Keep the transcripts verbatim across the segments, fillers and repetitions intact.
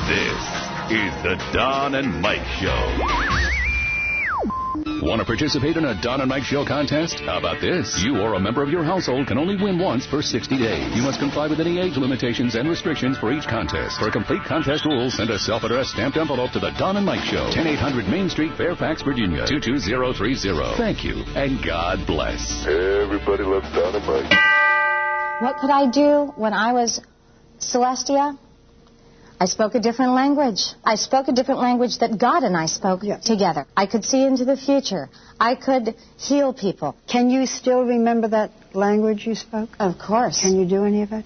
This is the Don and Mike Show. Want to participate in a Don and Mike Show contest? How about this? You or a member of your household can only win once for sixty days. You must comply with any age limitations and restrictions for each contest. For complete contest rules, send a self-addressed stamped envelope to the Don and Mike Show, ten eight hundred Main Street, Fairfax, Virginia, two two zero three zero. Thank you, and God bless. Everybody loves Don and Mike. What could I do when I was Celestia? I spoke a different language. I spoke a different language that God and I spoke yes. together. I could see into the future. I could heal people. Can you still remember that language you spoke? Of course. Can you do any of it?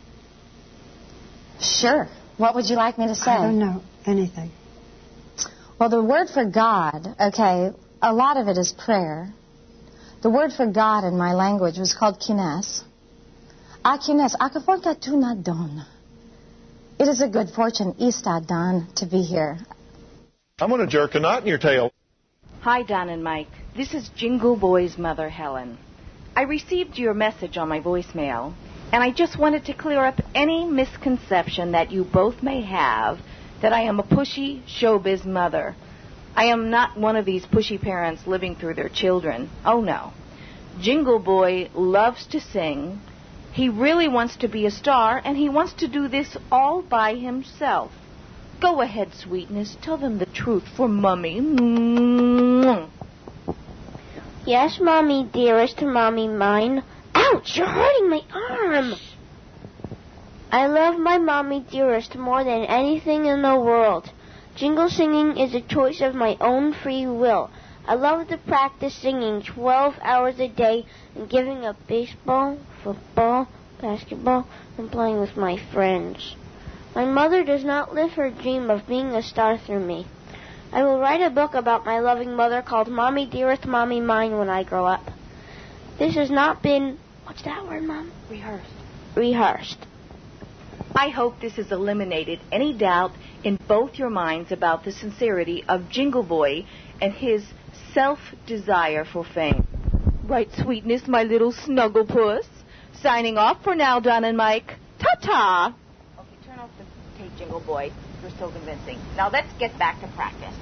Sure. What would you like me to say? I don't know. Anything. Well, the word for God, okay, a lot of it is prayer. The word for God in my language was called kines. A kines, akafonta tu na don. It is a good fortune, Eastad, Don, to be here. I'm going to jerk a knot in your tail. Hi, Don and Mike. This is Jingle Boy's mother, Helen. I received your message on my voicemail, and I just wanted to clear up any misconception that you both may have that I am a pushy showbiz mother. I am not one of these pushy parents living through their children. Oh, no. Jingle Boy loves to sing. He really wants to be a star, and he wants to do this all by himself. Go ahead, sweetness. Tell them the truth for Mummy. Mm-hmm. Yes, Mommy, dearest, Mommy mine. Ouch, you're hurting my arm. I love my Mommy dearest more than anything in the world. Jingle singing is a choice of my own free will. I love to practice singing twelve hours a day and giving up baseball, football, basketball, and playing with my friends. My mother does not live her dream of being a star through me. I will write a book about my loving mother called Mommy Dearest, Mommy Mine when I grow up. This has not been, what's that word, Mom? Rehearsed. Rehearsed. I hope this has eliminated any doubt in both your minds about the sincerity of Jingle Boy and his self-desire for fame. Right, sweetness, my little snuggle puss. Signing off for now, Don and Mike. Ta-ta! Okay, turn off the tape, Jingle Boy. You're so convincing. Now let's get back to practice.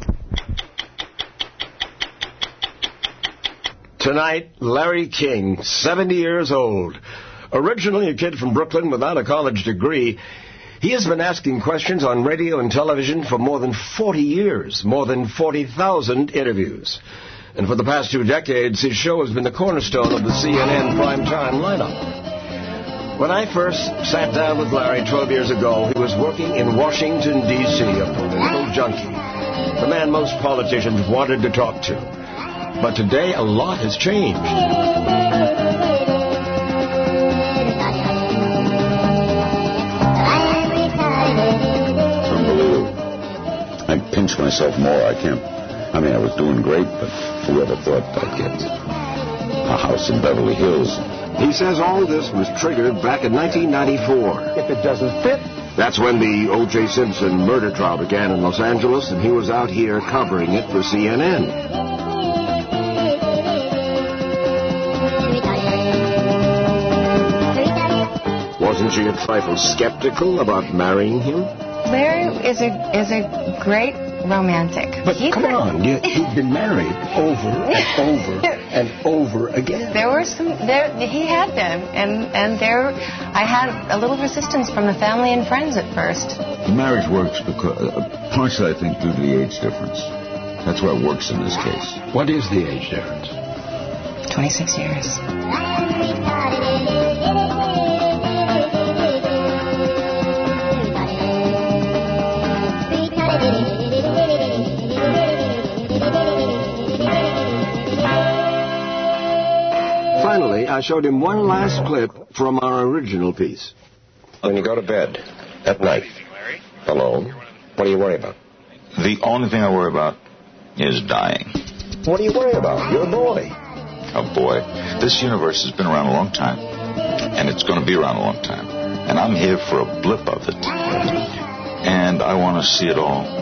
Tonight, Larry King, seventy years old. Originally a kid from Brooklyn without a college degree, he has been asking questions on radio and television for more than forty years, more than forty thousand interviews. And for the past two decades, his show has been the cornerstone of the C N N primetime lineup. When I first sat down with Larry twelve years ago, he was working in Washington, D C, a political junkie, the man most politicians wanted to talk to. But today, a lot has changed. I pinch myself more. I can't. I mean, I was doing great, but whoever thought I'd get a house in Beverly Hills? He says all of this was triggered back in nineteen ninety-four. If it doesn't fit. That's when the O J Simpson murder trial began in Los Angeles, and he was out here covering it for C N N. Wasn't she a trifle skeptical about marrying him? Larry is a is a great romantic. But he come could... on, you, he'd been married over and over and over again. There were some. There he had been, and and there, I had a little resistance from the family and friends at first. The marriage works because, uh, partially, I think, due to the age difference. That's why it works in this case. What is the age difference? Twenty-six years. Finally, I showed him one last clip from our original piece. When you go to bed at night, alone, what do you worry about? The only thing I worry about is dying. What do you worry about? You're a boy. A boy. This universe has been around a long time, and it's going to be around a long time. And I'm here for a blip of it. And I want to see it all.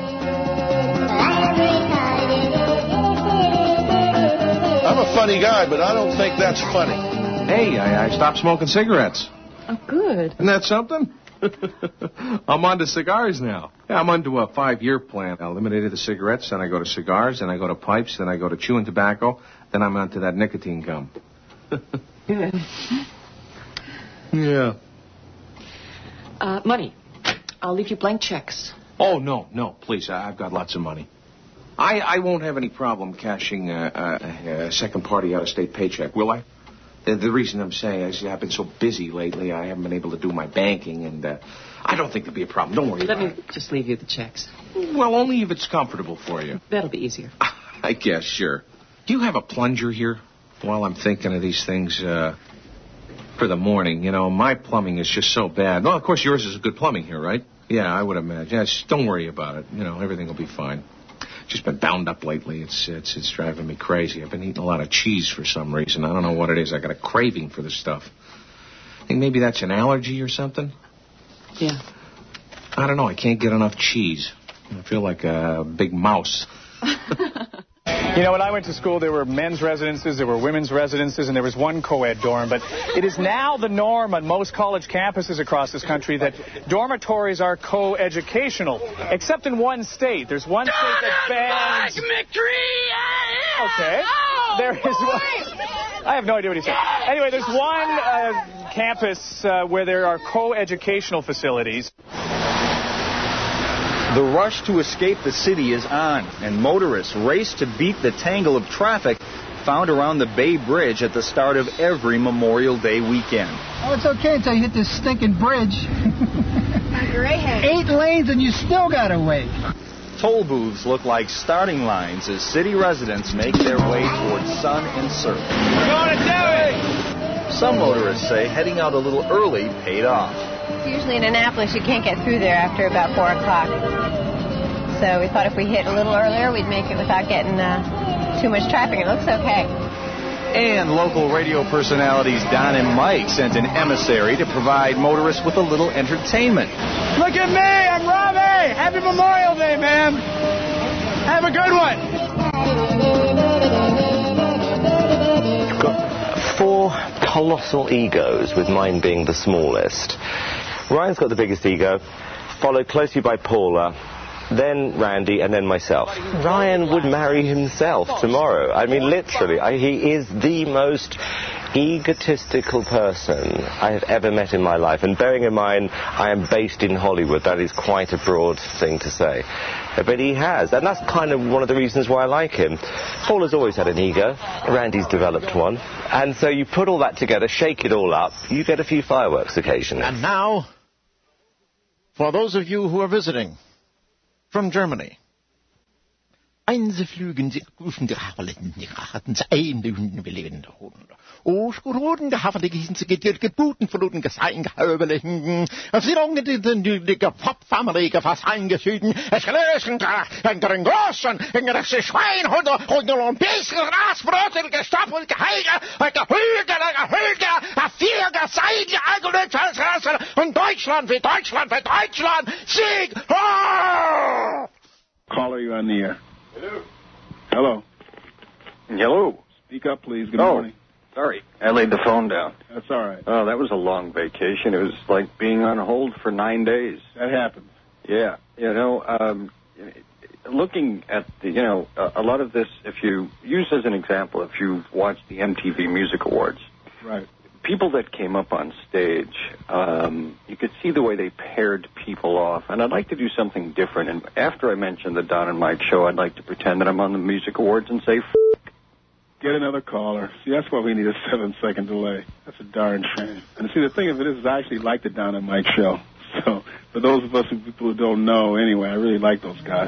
I'm a funny guy, but I don't think that's funny. Hey, I, I stopped smoking cigarettes. Oh, good. Isn't that something? I'm on to cigars now. Yeah, I'm onto a five-year plan. I eliminated the cigarettes, then I go to cigars, then I go to pipes, then I go to chewing tobacco, then I'm onto that nicotine gum. Yeah. Uh, money. I'll leave you blank checks. Oh, no, no, please. I, I've got lots of money. I, I won't have any problem cashing a, a, a second-party out-of-state paycheck, will I? The, the reason I'm saying is I've been so busy lately, I haven't been able to do my banking, and uh, I don't think there'll be a problem. Don't worry Let about me just leave you the checks. it. Well, only if it's comfortable for you. That'll be easier. I guess, sure. Do you have a plunger here? While I'm thinking of these things uh, for the morning, you know, my plumbing is just so bad. Well, of course, yours is good plumbing here, right? Yeah, I would imagine. Yeah, just don't worry about it. You know, everything will be fine. Just been bound up lately. It's, it's it's driving me crazy. I've been eating a lot of cheese for some reason. I don't know what it is. I got a craving for this stuff. I think maybe that's an allergy or something. Yeah. I don't know. I can't get enough cheese. I feel like a big mouse. You know, when I went to school, there were men's residences, there were women's residences, and there was one co-ed dorm. But it is now the norm on most college campuses across this country that dormitories are co-educational, except in one state. There's one state that bans... Okay. There is one... I have no idea what he's saying. Anyway, there's one uh, campus uh, where there are co-educational facilities. The rush to escape the city is on, and motorists race to beat the tangle of traffic found around the Bay Bridge at the start of every Memorial Day weekend. Oh, it's okay until you hit this stinking bridge. Eight lanes and you still gotta wait. Toll booths look like starting lines as city residents make their way towards sun and surf. We're going to Dewey! Some motorists say heading out a little early paid off. Usually in Annapolis, you can't get through there after about four o'clock. So we thought if we hit a little earlier, we'd make it without getting uh, too much traffic. It looks okay. And local radio personalities Don and Mike sent an emissary to provide motorists with a little entertainment. Look at me, I'm Robbie! Happy Memorial Day, man! Have a good one! You've got four colossal egos, with mine being the smallest. Ryan's got the biggest ego, followed closely by Paula, then Randy, and then myself. Ryan would marry himself tomorrow. I mean, literally, I, he is the most egotistical person I have ever met in my life. And bearing in mind, I am based in Hollywood. That is quite a broad thing to say. But he has, and that's kind of one of the reasons why I like him. Paula's always had an ego. Randy's developed one. And so you put all that together, shake it all up, you get a few fireworks occasionally. And now, for those of you who are visiting from Germany, Einzelflügen die Kufen der Haferlitten, die Rachen zu Einlügen belebende Hunde. O Skuruden der Haferlichen zu Gebuten verluten Gesein gehöbeligen, auf sie ungeditten die Gepopfammerige fast eingesüden, es gelöschen in den großen, in den Schweinhunde und nur ein bisschen Rasbrot, gestapelt, geheige, gehülge, gehülge, a vier Gesein, die Alkoholization und Deutschland wie Deutschland wie Deutschland, Sieg! Caller, you on the air. Hello. Hello. Hello. Speak up, please. Good oh, morning. Sorry. I laid the phone down. That's all right. Oh, that was a long vacation. It was like being on hold for nine days. That happens. Yeah. You know, um, looking at the, you know, a, a lot of this, if you use as an example, if you watch the M T V Music Awards. Right. People that came up on stage, um, you could see the way they paired people off. And I'd like to do something different. And after I mention the Don and Mike show, I'd like to pretend that I'm on the Music Awards and say, F***. Get another caller. See, that's why we need a seven-second delay. That's a darn shame. And see, the thing of it is, I actually like the Don and Mike show. So, for those of us who, people who don't know, anyway, I really like those guys.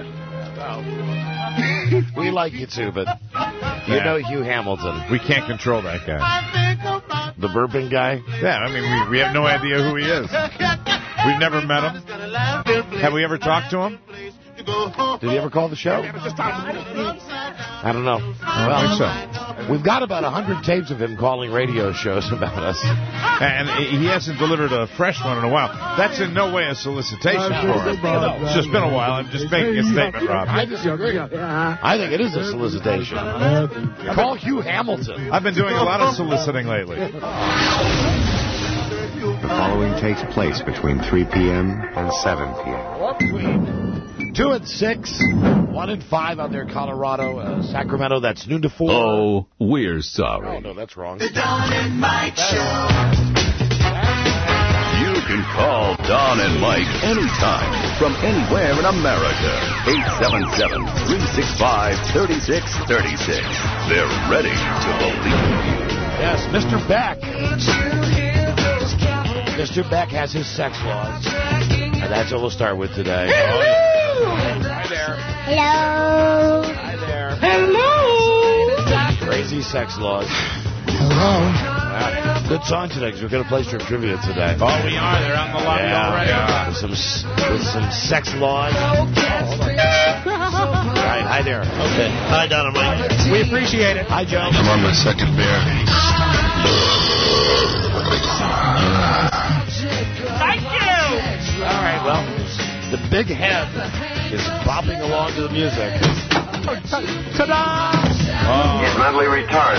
We like you too, but you yeah. know Hugh Hamilton. We can't control that guy. The bourbon guy? Yeah, I mean, we, we have no idea who he is. We've never met him. Have we ever talked to him? Did he ever call the show? I don't know. I don't think so. We've got about one hundred tapes of him calling radio shows about us. And he hasn't delivered a fresh one in a while. That's in no way a solicitation for him. It's just been a while. I'm just making a statement, Rob. I disagree. I think it is a solicitation. Call Hugh Hamilton. I've been doing a lot of soliciting lately. The following takes place between three p.m. and seven p.m. Two and six, one and five out there in Colorado. Uh, Sacramento, that's noon to four. Oh, we're sorry. Oh, no, that's wrong. The Don and Mike Show. You can call Don and Mike anytime from anywhere in America. eight seven seven, three six five, three six three six. They're ready to believe you. Yes, Mister Beck. Mister Beck has his sex laws. And that's what we'll start with today. Hi there. Hello. Hi there. Hello. Crazy sex laws. Hello. Wow. Good song today because we're going to play strip trivia today. Oh, we are. They're on the lobby yeah, already. Yeah. With some, with some sex laws. Oh, hold on. All right. Hi there. Okay. Hi, Don and Mike. We appreciate it. Hi, Joe. I'm on my second beer. Thank you. All right. Well, the big head is bopping along to the music. Ta-da! Oh. He's mentally retarded.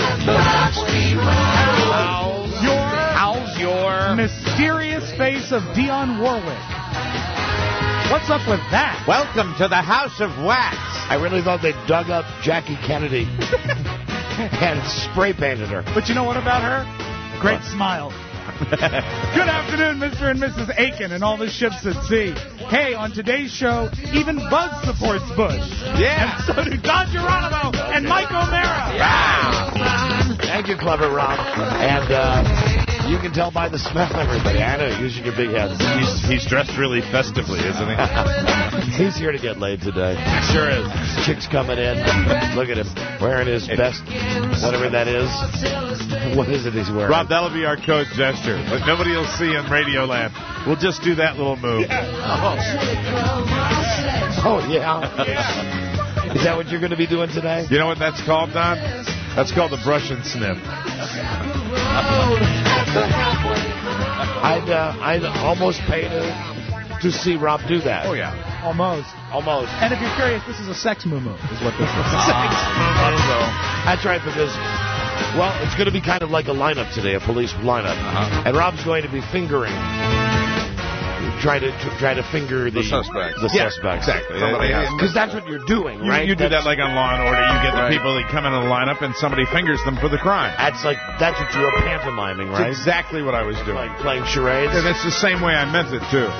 How's your, how's your mysterious face of Dionne Warwick? What's up with that? Welcome to the House of Wax. I really thought they dug up Jackie Kennedy and spray painted her. But you know what about her? Great what? Smile. Good afternoon, Mister and Missus Aiken and all the ships at sea. Hey, on today's show, even Buzz supports Bush. Yeah. And so do Don Geronimo okay. and Mike O'Mara. Yeah. Thank you, clever Rob. And uh, you can tell by the smell, everybody. I know, using your big head. He's, he's dressed really festively, isn't he? He's here to get laid today. He sure is. Chick's coming in. Look at him, wearing his best, whatever that is. What is it he's wearing? Rob, that'll be our code gesture. But nobody will see in Radio Land. We'll just do that little move. Yeah. Oh, oh yeah. Is that what you're going to be doing today? You know what that's called, Don? That's called the brush and sniff. I'd, uh, I'd almost pay to, to see Rob do that. Oh, yeah. Almost. Almost. And if you're curious, this is a sex moo-moo, is what this is. Ah, that's right, because... Well, it's going to be kind of like a lineup today, a police lineup. Uh-huh. And Rob's going to be fingering, try to try to finger the, the suspects. The yeah, suspects. Exactly. Because that's what you're doing, you, right? You do that's, that like on Law and Order. You get the right. people that come in the lineup and somebody fingers them for the crime. That's like that's what you were pantomiming, right? That's exactly what I was doing. Like playing charades. And it's the same way I meant it too.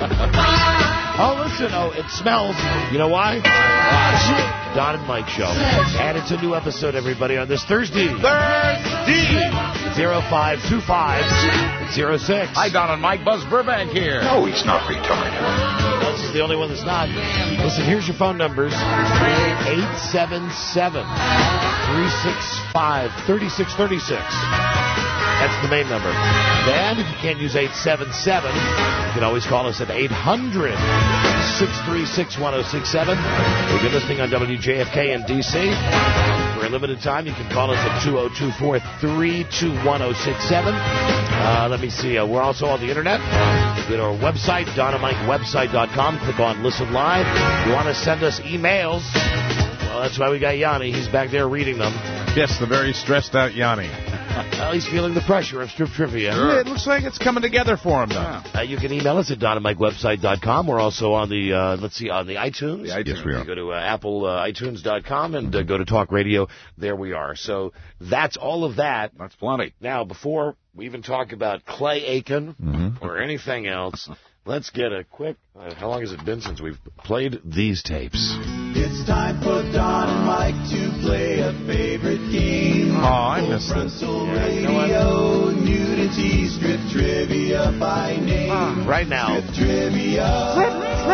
Oh, listen, oh, it smells. You know why? Don and Mike Show. And it's a new episode, everybody, on this Thursday. Thursday! zero five two five zero six. Hi, Don and Mike. Buzz Burbank here. No, he's not retarded. This is the only one that's not. Listen, here's your phone numbers. eight seven seven, three six five, three six three six. That's the main number. Then, if you can't use eight seven seven, you can always call us at eight hundred, six three six, one oh six seven. If you're listening on W J F K in D C, for a limited time, you can call us at two oh two, four three two, one oh six seven. Uh, let me see. Uh, we're also on the Internet. You go to our website, dynamite website dot com. Click on Listen Live. If you want to send us emails, well, that's why we got Yanni. He's back there reading them. Yes, the very stressed out Yanni. Well, he's feeling the pressure of strip trivia. Sure. It looks like it's coming together for him, though. Yeah. Uh, you can email us at dynamite website dot com. We're also on the, uh, let's see, on the iTunes. The iTunes. Yes, we are. You go to uh, apple i tunes dot com and uh, go to Talk Radio. There we are. So that's all of that. That's plenty. Now, before we even talk about Clay Aiken mm-hmm. or anything else, let's get a quick, uh, how long has it been since we've played these tapes? It's time for Don and Mike to play a favorite game. Oh, I missed this. Yeah, Radio, nudity, strip trivia by name. Ah, right now. Strip trivia. Strip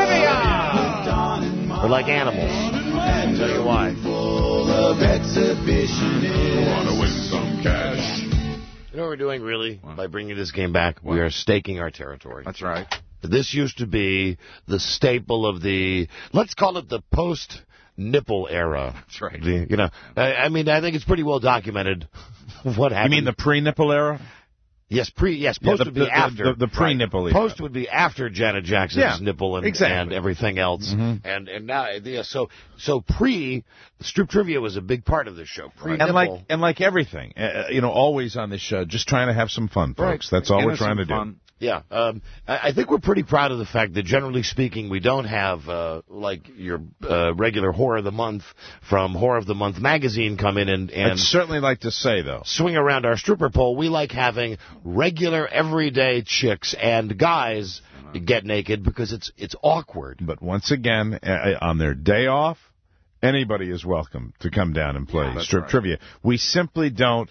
trivia. We're like animals. I'll tell you why. Full of exhibition. Want to win some cash. You know what we're doing, really, what? By bringing this game back? What? We are staking our territory. That's right. This used to be the staple of the, let's call it the post-nipple era. That's right. The, you know, I, I mean, I think it's pretty well documented what happened. You mean the pre-nipple era? Yes, pre. Yes, post yeah, the, would be the, after. The, the, the pre-nipple right. Post would be after Janet Jackson's yeah, nipple and, exactly. and everything else. Mm-hmm. And and now, yeah, so so pre, strip trivia was a big part of this show. Pre-nipple. And like and like everything, uh, you know, always on this show, just trying to have some fun, folks. Right. That's all Innocent we're trying to fun. do. Yeah, um, I, I think we're pretty proud of the fact that, generally speaking, we don't have, uh, like, your uh, regular Horror of the Month from Horror of the Month magazine come in and, and... I'd certainly like to say, though. ...swing around our stripper pole. We like having regular, everyday chicks and guys get naked because it's it's awkward. But once again, uh, on their day off, anybody is welcome to come down and play Yeah, strip right. trivia. We simply don't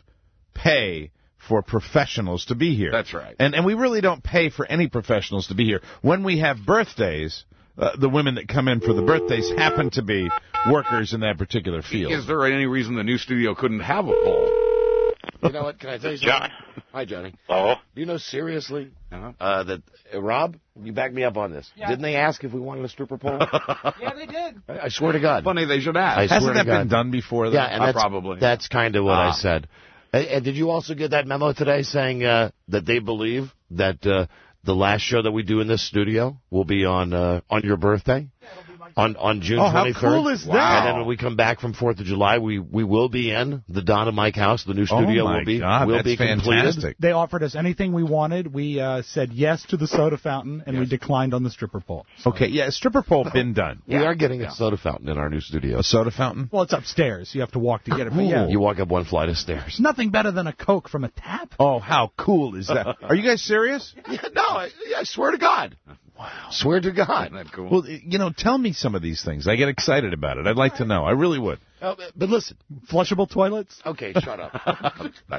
pay for professionals to be here. That's right. And and we really don't pay for any professionals to be here. When we have birthdays, uh, the women that come in for the birthdays happen to be workers in that particular field. Is there any reason the new studio couldn't have a poll? You know what? Can I tell you something? John. Hi, Johnny. Hello. Do you know seriously Uh-huh. uh, that uh, Rob? You back me up on this. Yeah. Didn't they ask if we wanted a stripper pole? Yeah, they did. I, I swear to God. Funny they should ask. I swear Hasn't to that God. been done before? Though? Yeah, and Uh, that's, probably. That's kind of what Ah. I said. And, and did you also get that memo today saying uh, that they believe that uh, the last show that we do in this studio will be on uh, on your birthday? On on June Oh, how twenty-third. cool is that? And then when we come back from Fourth of July, we, we will be in the Don and Mike house. The new studio Oh, my will be God, will that's be completed. fantastic. They offered us anything we wanted. We uh, said yes to the soda fountain, and we declined on the stripper pole. Okay, yeah, stripper pole been done. We are getting a soda fountain in our new studio. A soda fountain? Well, it's upstairs. You have to walk to get it. But yeah, You walk up one flight of stairs. nothing better than a Coke from a tap. Oh, how cool is that? Are you guys serious? Yeah, no, I, I swear to God. Wow. Swear to God. Isn't that cool? Well, you know, tell me some of these things. I get excited about it. I'd like to know. I really would. Uh, but listen. Flushable toilets? Okay, shut up.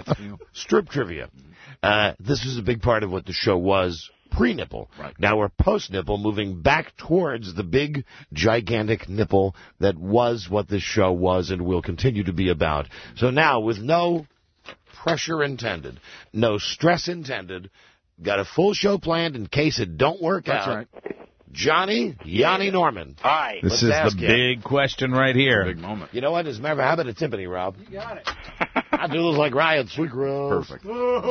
Strip trivia. Uh, this is a big part of what the show was pre-nipple. Right. Now we're post-nipple, moving back towards the big, gigantic nipple that was what this show was and will continue to be about. So now, with no pressure intended, no stress intended, got a full show planned in case it don't work That's out. right. Johnny, Yanni Norman. Hi. This Let's is ask the him. big question right here. Big moment. You know what? As a matter of fact, how about a timpani, Rob? You got it. I do this like Ryan Sweetgrass. Perfect.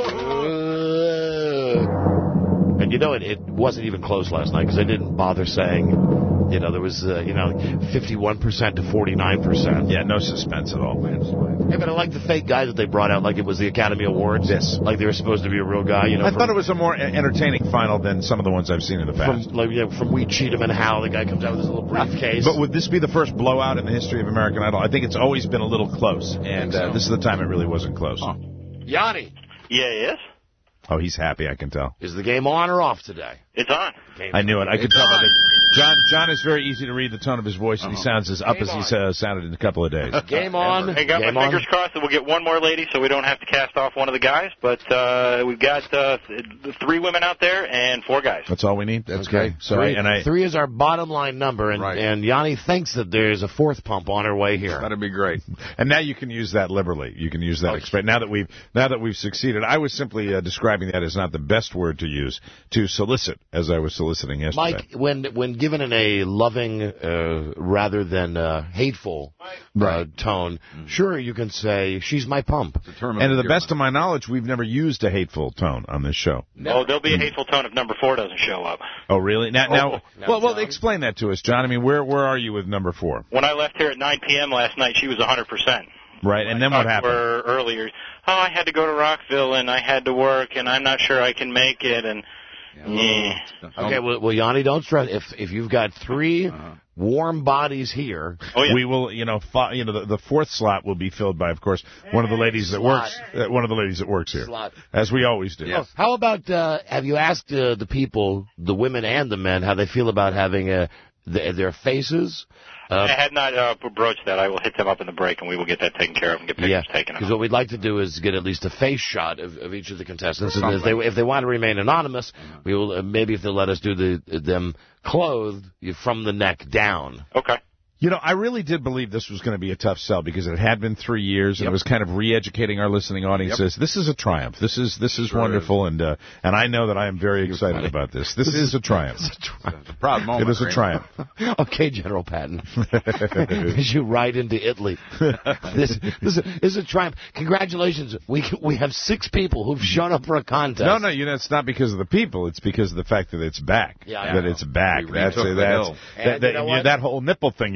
And you know, it, it wasn't even close last night because I didn't bother saying, you know, there was, uh, you know, fifty-one percent to forty-nine percent. Yeah, no suspense at all. Hey, but I like the fake guy that they brought out like it was the Academy Awards. Yes. Like they were supposed to be a real guy, you know. I from, thought it was a more entertaining final than some of the ones I've seen in the past. From, like, you know, from We Cheat 'Em and How, the guy comes out with his little briefcase. But would this be the first blowout in the history of American Idol? I think it's always been a little close, and uh, this is the time it really wasn't close. Huh. Yanni, Yeah, yes. Oh, he's happy, I can tell. is the game on or off today? It's on. Game I knew it. I could It's tell on. that. it- John John is very easy to read the tone of his voice, and he sounds as up Game as on. he's uh, sounded in a couple of days. Game on. I got Game my on. fingers crossed that we'll get one more lady so we don't have to cast off one of the guys. But uh, we've got uh, th- three women out there and four guys. That's all we need. That's Okay. great. So, three, I, and I three is our bottom line number, and, Right. and Yanni thinks that there's a fourth pump on her way here. That'd be great. and now you can use that liberally. You can use that Oh, expression. Now that we've now that we've succeeded, I was simply uh, describing that as not the best word to use to solicit, as I was soliciting yesterday. Mike, when when given in a loving uh, rather than uh, hateful uh, Right. tone, sure you can say she's my pump. And to the best of my knowledge, we've never used a hateful tone on this show. Oh, there'll be a hateful tone if number four doesn't show up. Oh, really? Now, now, Oh, well, well, explain that to us, John. I mean, where where are you with number four? When I left here at nine p.m. last night, she was one hundred percent. Right, and then what happened? Or earlier, oh, I had to go to Rockville and I had to work and I'm not sure I can make it and. Yeah. Okay, well, well, Yanni, don't stress. If if you've got three warm bodies here, Oh, yeah. we will, you know, fi- you know, the, the fourth slot will be filled by, of course, one of the ladies that Slot. works, uh, one of the ladies that works here, Slot. as we always do. Oh, how about uh, have you asked uh, the people, the women and the men, how they feel about having uh, th- their faces? I had not uh, broached that. I will hit them up in the break, and we will get that taken care of and get pictures Yeah, taken. because what we'd like to do is get at least a face shot of, of each of the contestants. And if they if they want to remain anonymous, we will uh, maybe if they'll let us do the them clothed from the neck down. Okay. You know, I really did believe this was going to be a tough sell because it had been three years, and Yep. it was kind of re-educating our listening audiences. This is a triumph. This is this is Sure wonderful, and uh, and I know that I am very excited funny. about this. This, is a triumph. It's a triumph. It's a proud moment. It is a Kramer. triumph. Okay, General Patton. As you ride into Italy, this this is a triumph. Congratulations. We we have six people who've shown up for a contest. No, no, you know, it's not because of the people. It's because of the fact that it's back. Yeah, I that know. it's back. We That's retook uh, the that's hill. that, And that, you know you- what? that whole nipple thing you were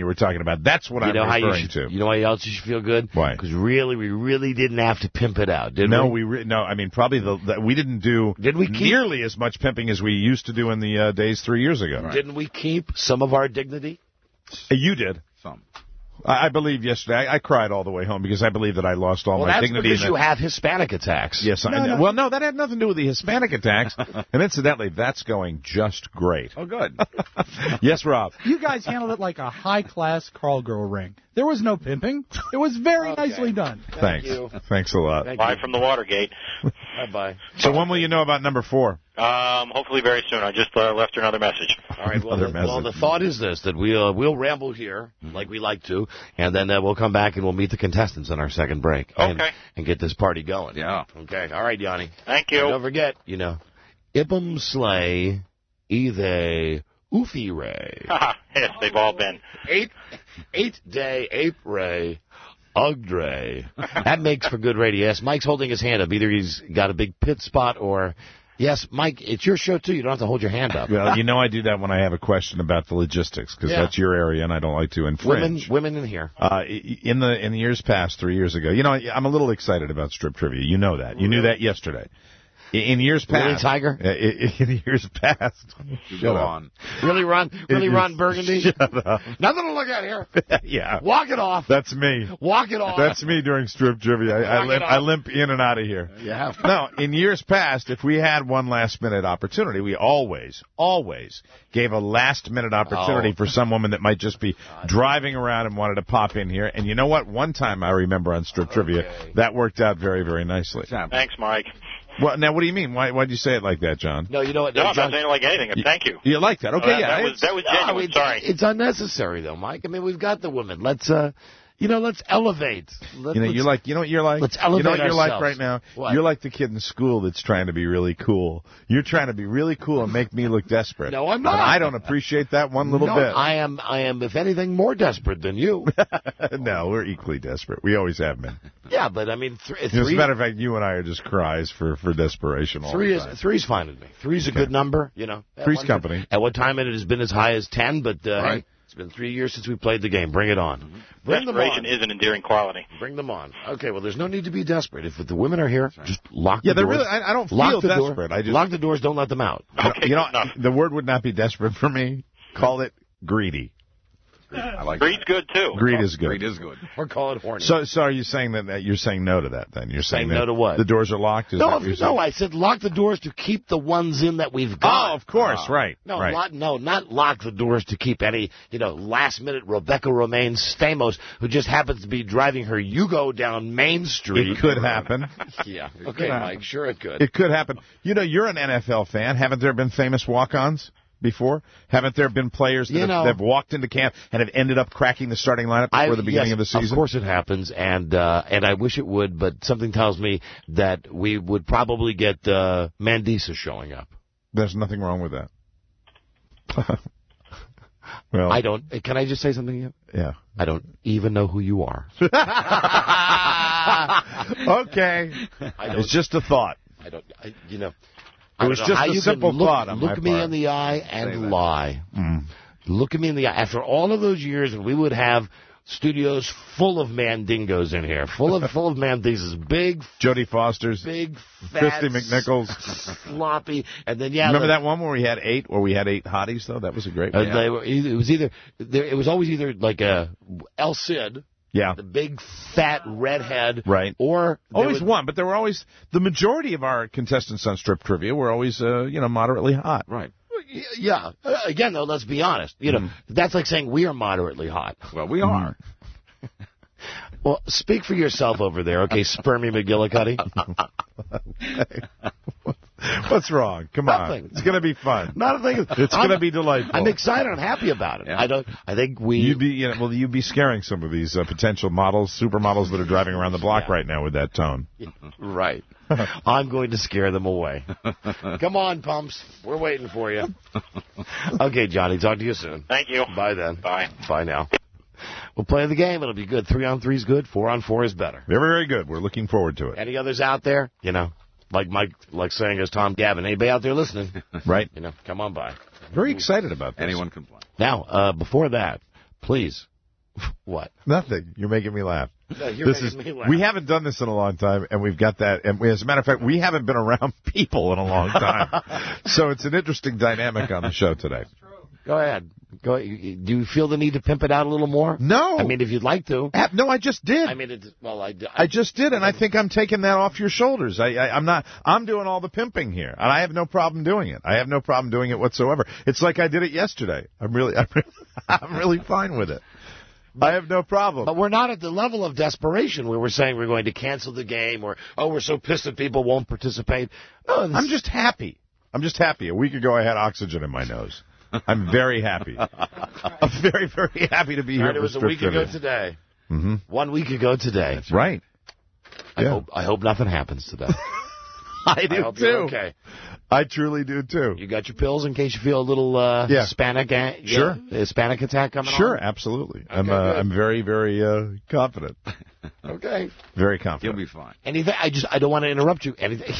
were talking about. That's what you I'm know referring how you should, to. You know why else you should feel good? Why? Because really, we really didn't have to pimp it out, did no, we? we re- no. I mean, probably the, the we didn't do Did we keep- nearly as much pimping as we used to do in the uh, days three years ago. Didn't we keep some of our dignity? Uh, You did. Some. I, I believe yesterday. I, I cried all the way home because I believe that I lost all Well, my that's dignity. because in you the- have Hispanic attacks. Yes, I No, know. no. Well, no, that had nothing to do with the Hispanic attacks. And incidentally, that's going just great. Oh, good. Yes, Rob. You guys handled it like a high-class Carl girl ring. There was no pimping. It was very Okay. nicely done. Thanks. you. Thanks a lot. Thank Live from the Watergate. Bye-bye. So when will you know about number four? Um, hopefully very soon. I just uh, left her another message. All right. Well, Other the, well, the message. thought is this: that we uh, we'll ramble here like we like to, and then uh, we'll come back and we'll meet the contestants on our second break. And, Okay. and get this party going. Yeah. Okay. All right, Yanni. Thank you. And don't forget, you know, Ibum Slay, Ethe, Oofy Ray. Yes, they've all been. Eight, eight day, ape ray, Ugdre. That makes for good radio. Yes, Mike's holding his hand up. Either he's got a big pit spot or, yes, Mike, it's your show too. You don't have to hold your hand up. Well, you know I do that when I have a question about the logistics because Yeah. that's your area and I don't like to Women, infringe. women in here. Uh, i- in the in the years past, three years ago, you know, I'm a little excited about strip trivia. You know that. You knew that yesterday. I- In years Really, past, Tiger? uh, i- in years past, You shut go up. on. Really, Ron? Really, It- Ron Burgundy? Shut up. Nothing to look at here. Yeah, Walk it off. that's me. Walk it off. That's me during strip trivia. I, I Walk it limp, off. I limp in and out of here. You have to. No, in years past, if we had one last minute opportunity, we always, always gave a last minute opportunity Oh. for some woman that might just be driving around and wanted to pop in here. And you know what? One time I remember on strip trivia, that worked out very, very nicely. Thanks, Mike. Well, now what do you mean? Why why'd you say it like that, John? No, you know what? No, I'm John, not saying it like anything. Thank you. You like that? Okay, that, yeah. That was, it's- that was No, genuine. it's, Sorry. it's unnecessary though, Mike. I mean, we've got the women. Let's, uh, you know, let's elevate. Let, You know, let's- you're like, you know what you're like? Let's You know elevate what you're like ourselves. right now? What? You're like the kid in school that's trying to be really cool. You're trying to be really cool and make me look desperate. No, I'm And not. I don't appreciate that one little no, bit. I am, I am, if anything, more desperate than you. No, we're equally desperate. We always have been. Yeah, but I mean, th- As a three, matter of fact, you and I are just cries for, for desperation all three the is time. three's fine with me. Three's a good number, you know. At Three's one- company. At one time, it has been as high as ten, but uh, Right. hey, it's been three years since we played the game. Bring it on. Bring them Desperation on. is an endearing quality. Bring them on. Okay, well, there's no need to be desperate. If the women are here, just lock Yeah, the they're doors. really, I, I don't lock feel the door. desperate. I just, Lock the doors. Don't let them out. Okay, you know, good enough. the word would not be desperate for me. Call it greedy. I like Greed's good, too. Greed is good. Greed is good. Or call it horny. So, so are you saying that, that you're saying no to that? Then you're saying, Saying that no to what? The doors are locked. Is no, that if- what you're saying? no, I said lock the doors to keep the ones in that we've got. Oh, of course, right. No, right. lock, no, not lock the doors to keep any, you know, last minute Rebecca Romaine Stamos who just happens to be driving her Yugo down Main Street. It could happen. Yeah. Okay, Mike. Sure, it could. It could happen. You know, you're an N F L fan. Haven't there been famous walk-ons before? Haven't there been players that You have, know- that have walked into camp and have ended up cracking the starting lineup before I- the beginning yes, of the season? Of course it happens, and uh, and I wish it would, but something tells me that we would probably get uh, Mandisa showing up. There's nothing wrong with that. Well, I don't. Can I just say something to you? Yeah. I don't even know who you are. Okay. I don't, It's just a thought. I don't. I, you know. It I don't was know just how a you simple can look, thought on Look my me part. in the eye Say and that. lie. Mm. Look at me in the eye. After all of those years, we would have studios full of mandingos in here, full of full of mandisas, big, Jodie Foster's, big, fat, Fisty McNichols. floppy, and then yeah. Remember the- that one where we had eight, or we had eight hotties though? That was a great Uh, one. they were either, it was either there, it was always either like a El Cid, Yeah. the big fat redhead, Right. or there Always would- one, but there were always the majority of our contestants on Strip Trivia were always, uh, you know, moderately hot. Right. Yeah. Uh, again, though, let's be honest. You know, that's like saying we are moderately hot. Well, we are. Well, speak for yourself over there, okay, Spermy McGillicuddy? What's wrong? Come Nothing. on, it's going to be fun. Not a thing. It's going to be delightful. I'm excited. I'm happy about it. Yeah. I don't. I think we. You'd be, you know, well, you'd be scaring some of these uh, potential models, supermodels that are driving around the block Yeah. right now with that tone. Right. I'm going to scare them away. Come on, pumps. We're waiting for you. Okay, Johnny. Talk to you soon. Thank you. Bye then. Bye. Bye now. We'll play the game. It'll be good. Three on three is good. Four on four is better. Very, very good. We're looking forward to it. Any others out there? You know, like Mike, like saying as Tom Gavin. Anybody out there listening? Right. You know, come on by. Very excited about this. Anyone can play. Now, uh, before that, please What? Nothing. You're making me laugh. No, you're this making is, me laugh. We haven't done this in a long time, and we've got that. And we, as a matter of fact, we haven't been around people in a long time. So it's an interesting dynamic on the show today. Go ahead. Go. Do you feel the need to pimp it out a little more? No. I mean, if you'd like to. No, I just did. I mean, it's, well, I, I, I just did, and I think I'm taking that off your shoulders. I, I, I'm not. I'm doing all the pimping here, and I have no problem doing it. I have no problem doing it whatsoever. It's like I did it yesterday. I'm really, I'm really, I'm really fine with it. I have no problem. But we're not at the level of desperation where we're saying we're going to cancel the game or, oh, we're so pissed that people won't participate. No, I'm just happy. I'm just happy. A week ago, I had oxygen in my nose. I'm very happy. I'm very, very happy to be here. Right, it was a week ago today. Mm-hmm. One week ago today. That's right. I yeah. hope I hope nothing happens today. I do I hope too. You're okay. I truly do too. You got your pills in case you feel a little uh, yeah. Hispanic, uh, sure, yeah, Hispanic attack coming sure, on. Sure, absolutely. Okay, I'm uh, I'm very, very uh, confident. Okay. Very confident. You'll be fine. Anything? I just I don't want to interrupt you. Anything?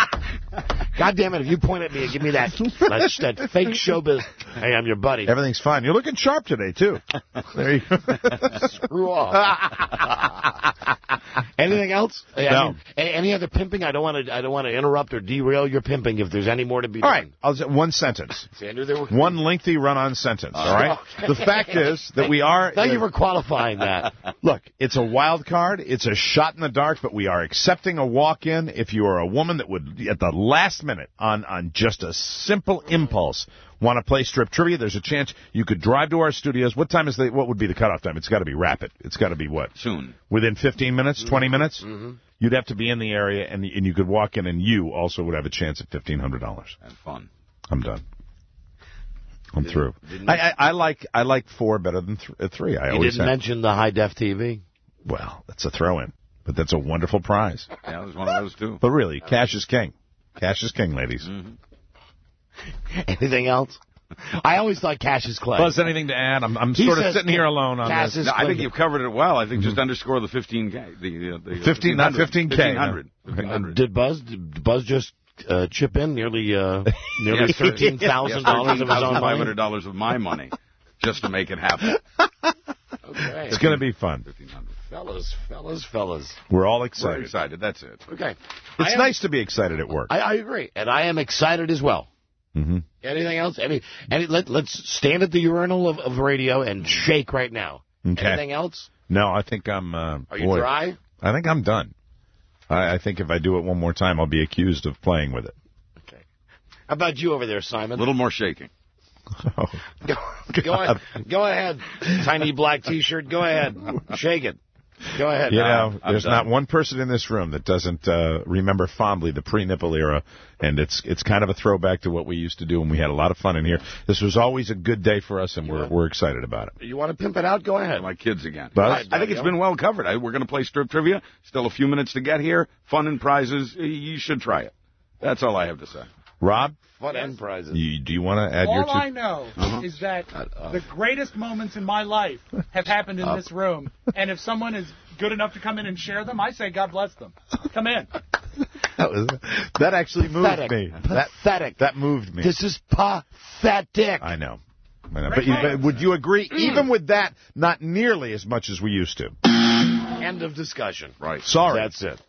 God damn it! If you point at me and give me that that, that fake showbiz, hey, I'm your buddy. Everything's fine. You're looking sharp today too. There you go. Screw off. Anything else? No. I mean, any, any other pimping? I don't want to. I don't want to interrupt or derail your pimping. If there's any more to be all done. right, I'll say one sentence. Sandra, there were... One lengthy run-on sentence. All right. Okay. The fact is that we are. Thank you for qualifying that. Look, it's a wild card. It's a shot in the dark, but we are accepting a walk-in. If you are a woman that would, at the last minute, on on just a simple impulse, want to play strip trivia, there's a chance you could drive to our studios. What time is the? What would be the cutoff time? It's got to be rapid. It's got to be what? Soon. Within fifteen minutes, twenty Mm-hmm. minutes. Mm-hmm. You'd have to be in the area, and and you could walk in, and you also would have a chance at fifteen hundred dollars. And fun. I'm done. I'm Didn't, through. Didn't I, I, I like I like four better than th- uh, three. I you always didn't have. mention the high def T V. Well, that's a throw-in, but that's a wonderful prize. Yeah, it was one of those too. But really, cash is king. Cash is king, ladies. Mm-hmm. Anything else? I always thought cash is clay. Buzz, anything to add? I'm, I'm He sort of says sitting here alone on cash this. is No, I think clay. you've covered it well. I think just underscore the fifteen K. The, uh, the fifteen, not fifteen K. fifteen hundred. Uh, did Buzz did Buzz just uh, chip in nearly uh, nearly Yes, thirteen thousand dollars of his own five money? hundred dollars of my money just to make it happen. Okay. It's going to be fun. Fellas, fellas, fellas. We're all We're excited. excited. That's it. Okay. It's I am- nice to be excited at work. I, I agree, and I am excited as well. Mm-hmm. Anything else? Any? Any? Let, let's stand at the urinal of, of radio and shake right now. Okay. Anything else? No, I think I'm. Uh, Are you boy, dry? I think I'm done. I, I think if I do it one more time, I'll be accused of playing with it. Okay. How about you over there, Simon? A little more shaking. Oh, Go, go ahead. Go ahead. Tiny black T-shirt. Go ahead. Shake it. Go ahead. You Uh, know, I'm there's done. not one person in this room that doesn't uh, remember fondly the pre-nipple era, and it's it's kind of a throwback to what we used to do, and we had a lot of fun in here. This was always a good day for us, and we're we're excited about it. You want to pimp it out? Go ahead. My kids again. Buzz? I think it's been well covered. I, we're going to play strip trivia. Still a few minutes to get here. Fun and prizes. You should try it. That's all I have to say. Rob, Fun and prizes. you, do you want to add All your two? I know Uh-huh. is that uh. the greatest moments in my life have happened in Up. this room. And if someone is good enough to come in and share them, I say God bless them. Come in. That, was, that actually moved Pathetic. me. That, Pathetic. that moved me. This is pathetic. I know. I know. But, you, but would you agree, even with that, not nearly as much as we used to? End of discussion. Right. Sorry. That's it.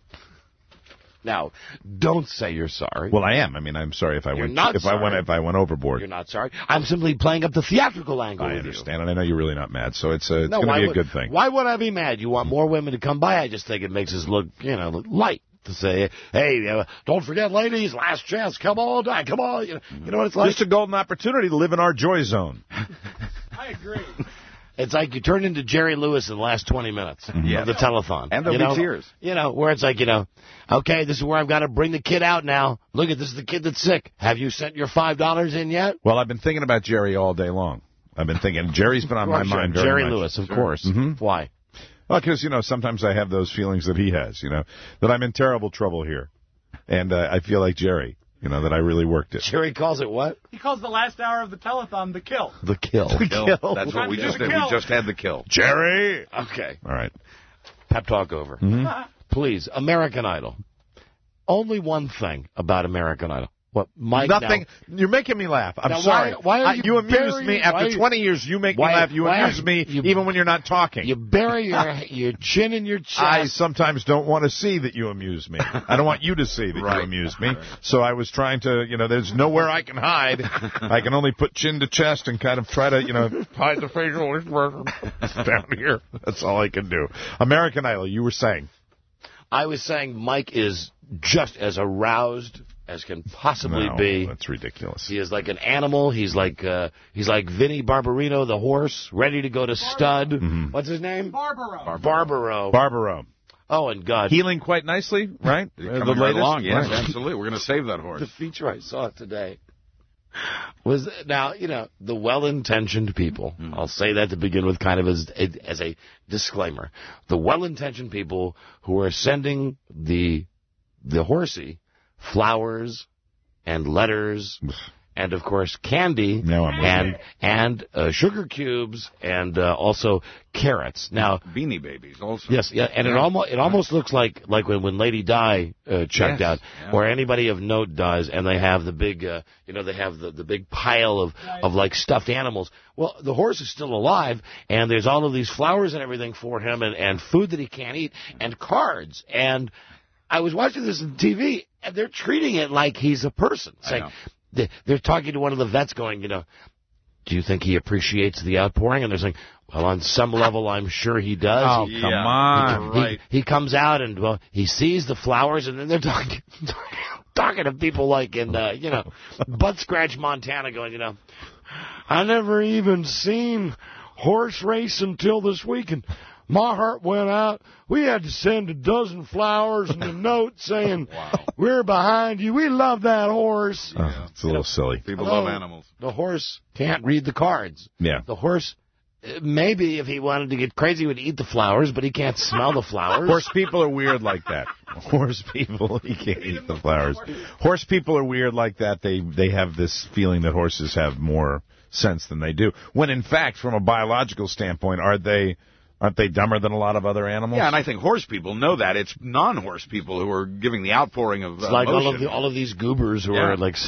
Now, don't say you're sorry. Well, I am. I mean, I'm sorry if I You're went not if I went sorry. if I went overboard. You're not sorry. I'm simply playing up the theatrical angle I with understand, and I know you're really not mad, so it's uh, it's No, going why to be a would- good thing. Why would I be mad? You want more women to come by? I just think it makes us look, you know, look light. To say, hey, uh, don't forget, ladies, last chance, come on, die, come on. You know, you know what it's like? Just a golden opportunity to live in our joy zone. I agree. It's like you turn into Jerry Lewis in the last twenty minutes Yeah. of the telethon. And there'll you be know? tears. You know, where it's like, you know, okay, this is where I've got to bring the kid out now. Look at this is the kid that's sick. Have you sent your five dollars in yet? Well, I've been thinking about Jerry all day long. I've been thinking Jerry's been on my Of course, mind sure. very Jerry much. Lewis, of Sure. course. Mhm. Why? Well, because, you know, sometimes I have those feelings that he has, you know, that I'm in terrible trouble here. And uh, I feel like Jerry, you know, that I really worked it. Jerry calls it what? He calls the last hour of the telethon the kill. The kill. The kill. That's what we Time to just do did. the We kill. just had the kill. Jerry! Okay. All right. Pep talk over. Mhm. Please, American Idol. Only one thing about American Idol. What, Mike? Nothing. Now, You're making me laugh. I'm now sorry. Why, why are you, I, you amuse burying, me. After why, twenty years, you make why, me laugh. You why, amuse me you, even when you're not talking. You bury your your chin in your chest. I sometimes don't want to see that you amuse me. I don't want you to see that Right. you amuse me. So I was trying to, you know, there's nowhere I can hide. I can only put chin to chest and kind of try to, you know, hide the facial expression down here. That's all I can do. American Idol, you were saying. I was saying Mike is just as aroused as can possibly no, be. That's ridiculous. He is like an animal. He's like uh, he's like Vinnie Barbarino, the horse, ready to go to stud. Mm-hmm. What's his name? Barbaro. Barbaro. Barbaro. Oh, and God. Healing quite nicely, right? Coming the right latest? along, yes, Right. absolutely. We're going to save that horse. The feature I saw today was, now, you know, the well-intentioned people, mm. I'll say that to begin with kind of as, as a disclaimer, the well-intentioned people who are sending the the horsey flowers and letters and, of course, candy no, I'm and and uh, sugar cubes and uh, also carrots. Now, Beanie Babies also. Yes, yeah, and yeah. it almost it almost looks like like when when Lady Di uh, checked Yes, out, yeah. or anybody of note does, and they have the big, uh, you know, they have the the big pile of of like stuffed animals. Well, the horse is still alive, and there's all of these flowers and everything for him, and and food that he can't eat, and cards. And I was watching this on T V, and they're treating it like he's a person. It's like they're talking to one of the vets, going, you know, do you think he appreciates the outpouring? And they're saying, well, on some level, I'm sure he does. Oh, he, come on. he, right. he, he comes out and, well, he sees the flowers, and then they're talking talking to people like in, uh, you know, Butt Scratch, Montana, going, you know, I never even seen horse race until this week, and my heart went out. We had to send a dozen flowers and a note saying, wow. We're behind you. We love that horse. Oh, it's a little you know, silly. People hello, love animals. The horse can't read the cards. Yeah. The horse, maybe if he wanted to get crazy, would eat the flowers, but he can't smell the flowers. Horse people are weird like that. Horse people, he can't eat the flowers. Horse people are weird like that. They they have this feeling that horses have more sense than they do. When in fact, from a biological standpoint, are they... Aren't they dumber than a lot of other animals? Yeah, and I think horse people know that. It's non-horse people who are giving the outpouring of uh, It's like all emotion. of, the, all of these goobers who Yeah. are like...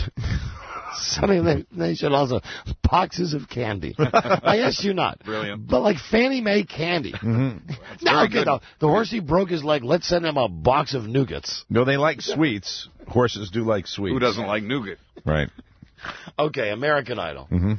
Suddenly they, they should also... Boxes of candy. I asked you not. Brilliant. But like Fannie Mae candy. Mm-hmm. No, very okay, good. no, the horsey broke his leg. Let's send him a box of nougats. No, they like sweets. Horses do like sweets. Who doesn't like nougat? Right. Okay, American Idol. Mm-hmm.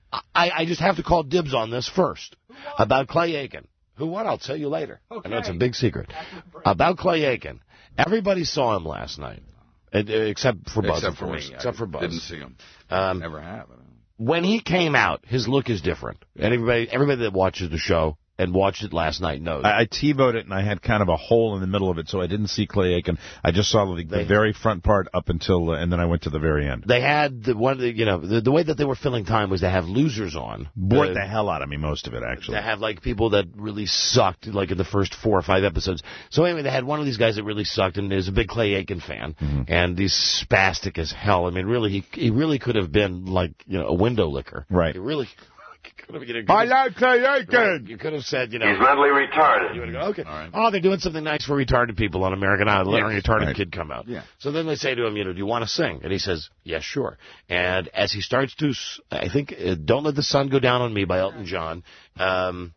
I, I just have to call dibs on this first. About Clay Aiken. Who won? I'll tell you later. Okay. I know it's a big secret. About Clay Aiken. Everybody saw him last night. Uh, Except for Buzz, Except of for course. me. Except I for Buzz. Didn't see him. Um, Never have. when he came out, his look is different. And everybody, everybody that watches the show and watched it last night knows. I, I TiVoed it, and I had kind of a hole in the middle of it, so I didn't see Clay Aiken. I just saw the, the They- very front part up until, uh, and then I went to the very end. They had the one, you know, the, the way that they were filling time was to have losers on. Bored Uh, the hell out of me, most of it, actually. To have like people that really sucked, like in the first four or five episodes. So anyway, they had one of these guys that really sucked, and is a big Clay Aiken fan, Mm-hmm. and he's spastic as hell. I mean, really, he he really could have been like, you know, a window licker. Right. He really could have. You know, I like Clay Aiken. Right, you could have said, you know, He's mentally retarded. you would go, okay. Oh, they're doing something nice for retarded people on American Idol. Let Yes, a retarded right. kid come out. Yeah. So then they say to him, you know, do you want to sing? And he says, yes, sure. And as he starts to, s- I think, uh, Don't Let the Sun Go Down on Me by Elton John. Um,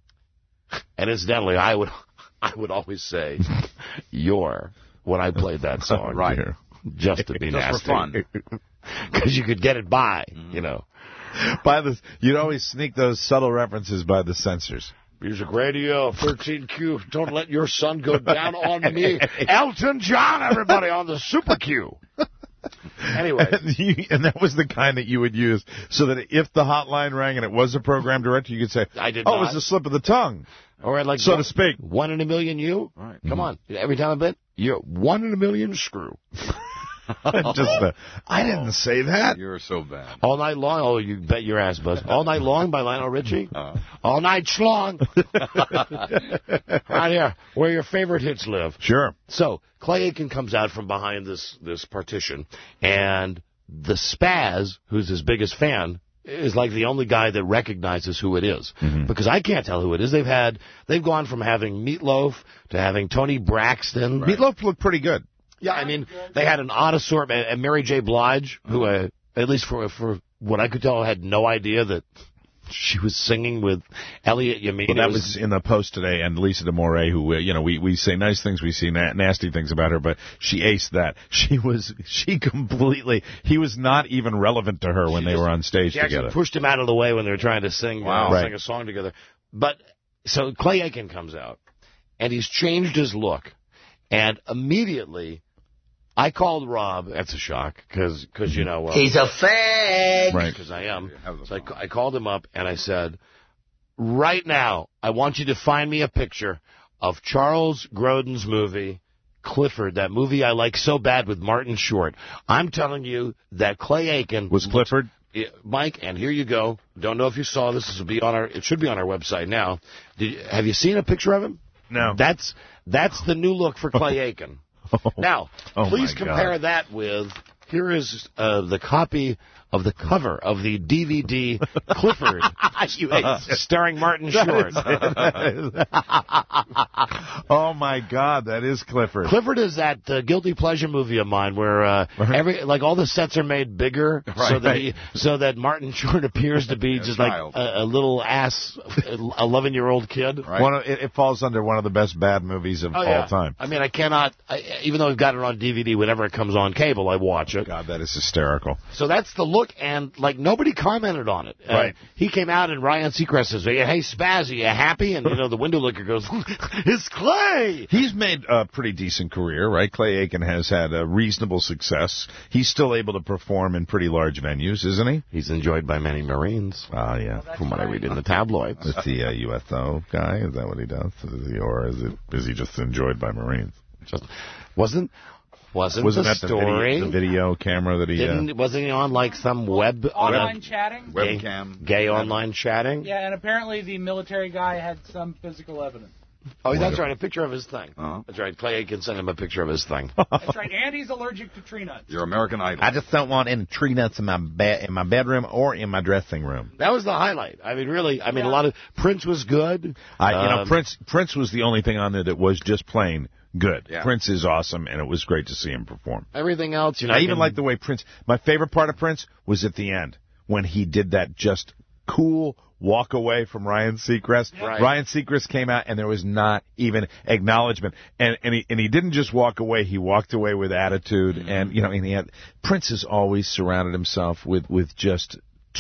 and incidentally, I would, I would always say, you're, when I played that song. Right. Just to be Just nasty. for fun. Because you could get it by, you know. By the, you'd always sneak those subtle references by the censors. Music Radio, thirteen Q, Don't Let Your Sun Go Down on Me. Elton John, everybody, on the Super Q. Anyway. And, you, and that was the kind that you would use so that if the hotline rang and it was a program director, you could say, I did oh, not. it was a slip of the tongue. All right, like so one, to speak. One in a million you? All right. Come on. Every time I bet, you're one in a million screw. Just the, I didn't say that. You're so bad. All night long. Oh, you bet your ass, Buzz. All Night Long by Lionel Richie. Uh, All night schlong. Right here, where your favorite hits live. Sure. So Clay Aiken comes out from behind this this partition, and the Spaz, who's his biggest fan, is like the only guy that recognizes who it is. Mm-hmm. Because I can't tell who it is. They've had they've gone from having Meatloaf to having Tony Braxton. Meatloaf looked pretty good. Yeah, I mean, they had an odd assortment. And Mary J. Blige, who, uh, at least for for what I could tell, had no idea that she was singing with Elliot Yamin. Well, that was in the Post today, and Lisa DeMoray, who, uh, you know, we, we say nice things, we say na- nasty things about her, but she aced that. She was, she completely, he was not even relevant to her when she they just, were on stage she together. She pushed him out of the way when they were trying to sing, wow. uh, right. sing a song together. But, so Clay Aiken comes out, and he's changed his look, and immediately, I called Rob. That's a shock, because, cause, you know... Uh, He's a fag! Right. Because I am. So I, I called him up, and I said, right now, I want you to find me a picture of Charles Grodin's movie, Clifford, that movie I like so bad with Martin Short. I'm telling you that Clay Aiken... Was Clifford? Yeah, Mike, and here you go. Don't know if you saw this. This will be on our... It should be on our website now. Did you, have you seen a picture of him? No. That's, that's the new look for Clay Aiken. Now, oh please compare God. that with, here is uh, the copy of the cover of the D V D Clifford, starring Martin Short. Oh, my God, that is Clifford. Clifford is that uh, guilty pleasure movie of mine where uh, every like all the sets are made bigger right, so that right. he, so that Martin Short appears to be just like a, a little ass eleven-year-old kid. Right. One of, it, it falls under one of the best bad movies of oh, all yeah. time. I mean, I cannot, I, even though I've got it on D V D, whenever it comes on cable, I watch it. God, that is hysterical. So that's the look, and like nobody commented on it. Uh, right. He came out, and Ryan Seacrest says, "Hey, Spaz, are you happy?" And you know, the window licker goes, "It's Clay." He's made a pretty decent career, right? Clay Aiken has had a reasonable success. He's still able to perform in pretty large venues, isn't he? He's enjoyed by many Marines. Ah, uh, yeah. Well, from what I read in the tabloids. Is he a U S O guy? Is that what he does? Is he, or is it is he just enjoyed by Marines? Just wasn't. Wasn't, wasn't the that story? The video, the video camera that he... Didn't, uh, wasn't he on, like, some web... Online on chatting? Gay, Webcam. Gay online chatting? Yeah, and apparently the military guy had some physical evidence. Oh, that's right, a picture of his thing. Uh-huh. That's right, Clay Aiken sent him a picture of his thing. That's right, and he's allergic to tree nuts. Your American Idol. I just don't want any tree nuts in my ba- in my bedroom or in my dressing room. That was the highlight. I mean, really, I mean, yeah. a lot of... Prince was good. I, you um, know, Prince Prince was the only thing on there that was just plain... good. Yeah. Prince is awesome, and it was great to see him perform. Everything else, you know. I even like the way Prince... My favorite part of Prince was at the end, when he did that just cool walk away from Ryan Seacrest. Right. Ryan Seacrest came out, and there was not even acknowledgement. And and he, and he didn't just walk away, he walked away with attitude. Mm-hmm. And, you know, and he had... Prince has always surrounded himself with, with just...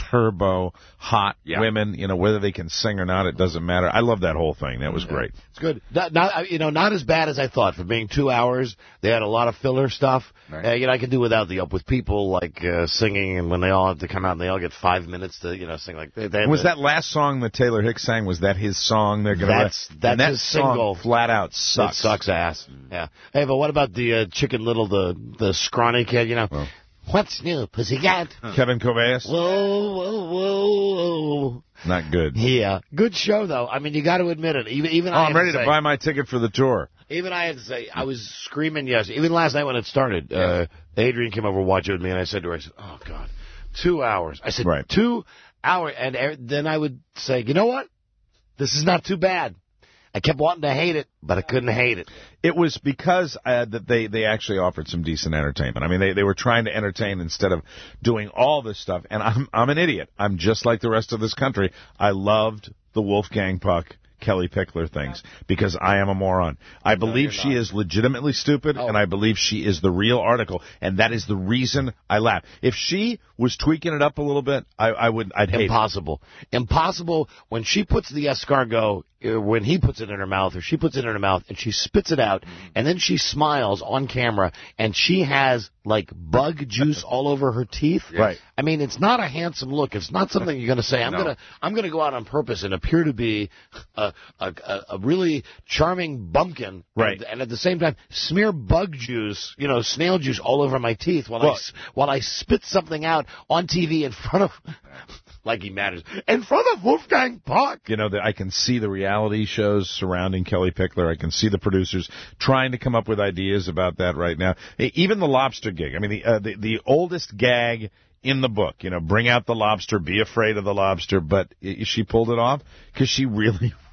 turbo hot yeah. women, you know, whether they can sing or not, it doesn't matter. I love that whole thing. That was yeah. great. It's good. Not, not, you know, not as bad as I thought. For being two hours, they had a lot of filler stuff. Right. Uh, you know, I could do without the up with people like uh, singing, and when they all have to come out and they all get five minutes to, you know, sing like. They, they was to, that last song that Taylor Hicks sang? Was that his song? They're gonna. That's write? that's and that his song single. Flat out sucks. It sucks ass. Yeah. Hey, but what about the uh, Chicken Little, the the scrawny kid? You know. Well. What's new, pussycat? Kevin Kovacs? Whoa, whoa, whoa, whoa. Not good. Yeah. Good show, though. I mean, you got to admit it. Even, even oh, I I'm ready to, to say, buy my ticket for the tour. Even I had to say, I was screaming yes. Even last night when it started, yeah. uh, Adrian came over to watch it with me, and I said to her, I said, oh, God, two hours. I said, right. two hours. And then I would say, you know what? This is not too bad. I kept wanting to hate it, but I couldn't hate it. It was because uh, that they, they actually offered some decent entertainment. I mean, they, they were trying to entertain instead of doing all this stuff. And I'm I'm an idiot. I'm just like the rest of this country. I loved the Wolfgang Puck, Kelly Pickler things because I am a moron. I believe no, she not. is legitimately stupid, oh. and I believe she is the real article, and that is the reason I laugh. If she was tweaking it up a little bit, I, I would I'd hate Impossible. it. Impossible. When she puts the escargot, when he puts it in her mouth, or she puts it in her mouth, and she spits it out, and then she smiles on camera, and she has, like, bug juice all over her teeth. Right. I mean, it's not a handsome look. It's not something you're going to say, I'm no. going to I'm gonna go out on purpose and appear to be a, a, a really charming bumpkin. Right. And, and at the same time, smear bug juice, you know, snail juice all over my teeth while, well, I, while I spit something out on T V in front of... Like he matters. In front of Wolfgang Puck. You know, the, I can see the reality shows surrounding Kelly Pickler. I can see the producers trying to come up with ideas about that right now. Even the lobster gig. I mean, the uh, the, the oldest gag in the book, you know, bring out the lobster, be afraid of the lobster. But she pulled it off because she really,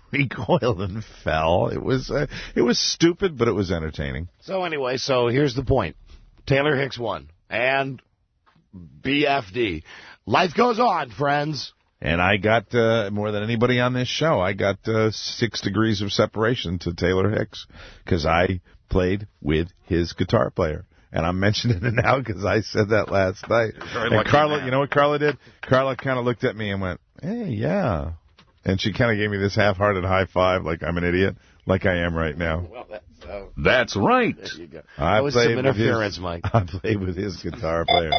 recoiled and fell. It was uh, it was stupid, but it was entertaining. So anyway, so here's the point. Taylor Hicks won. And B F D. Life goes on, friends. And I got, uh, more than anybody on this show, I got uh, six degrees of separation to Taylor Hicks because I played with his guitar player. And I'm mentioning it now because I said that last night. And Carla, man. You know what Carla did? Carla kind of looked at me and went, hey, yeah. And she kind of gave me this half-hearted high five like I'm an idiot, like I am right now. Well, that's, uh, that's right. There you go. I that was some interference, his, Mike. I played with his guitar player.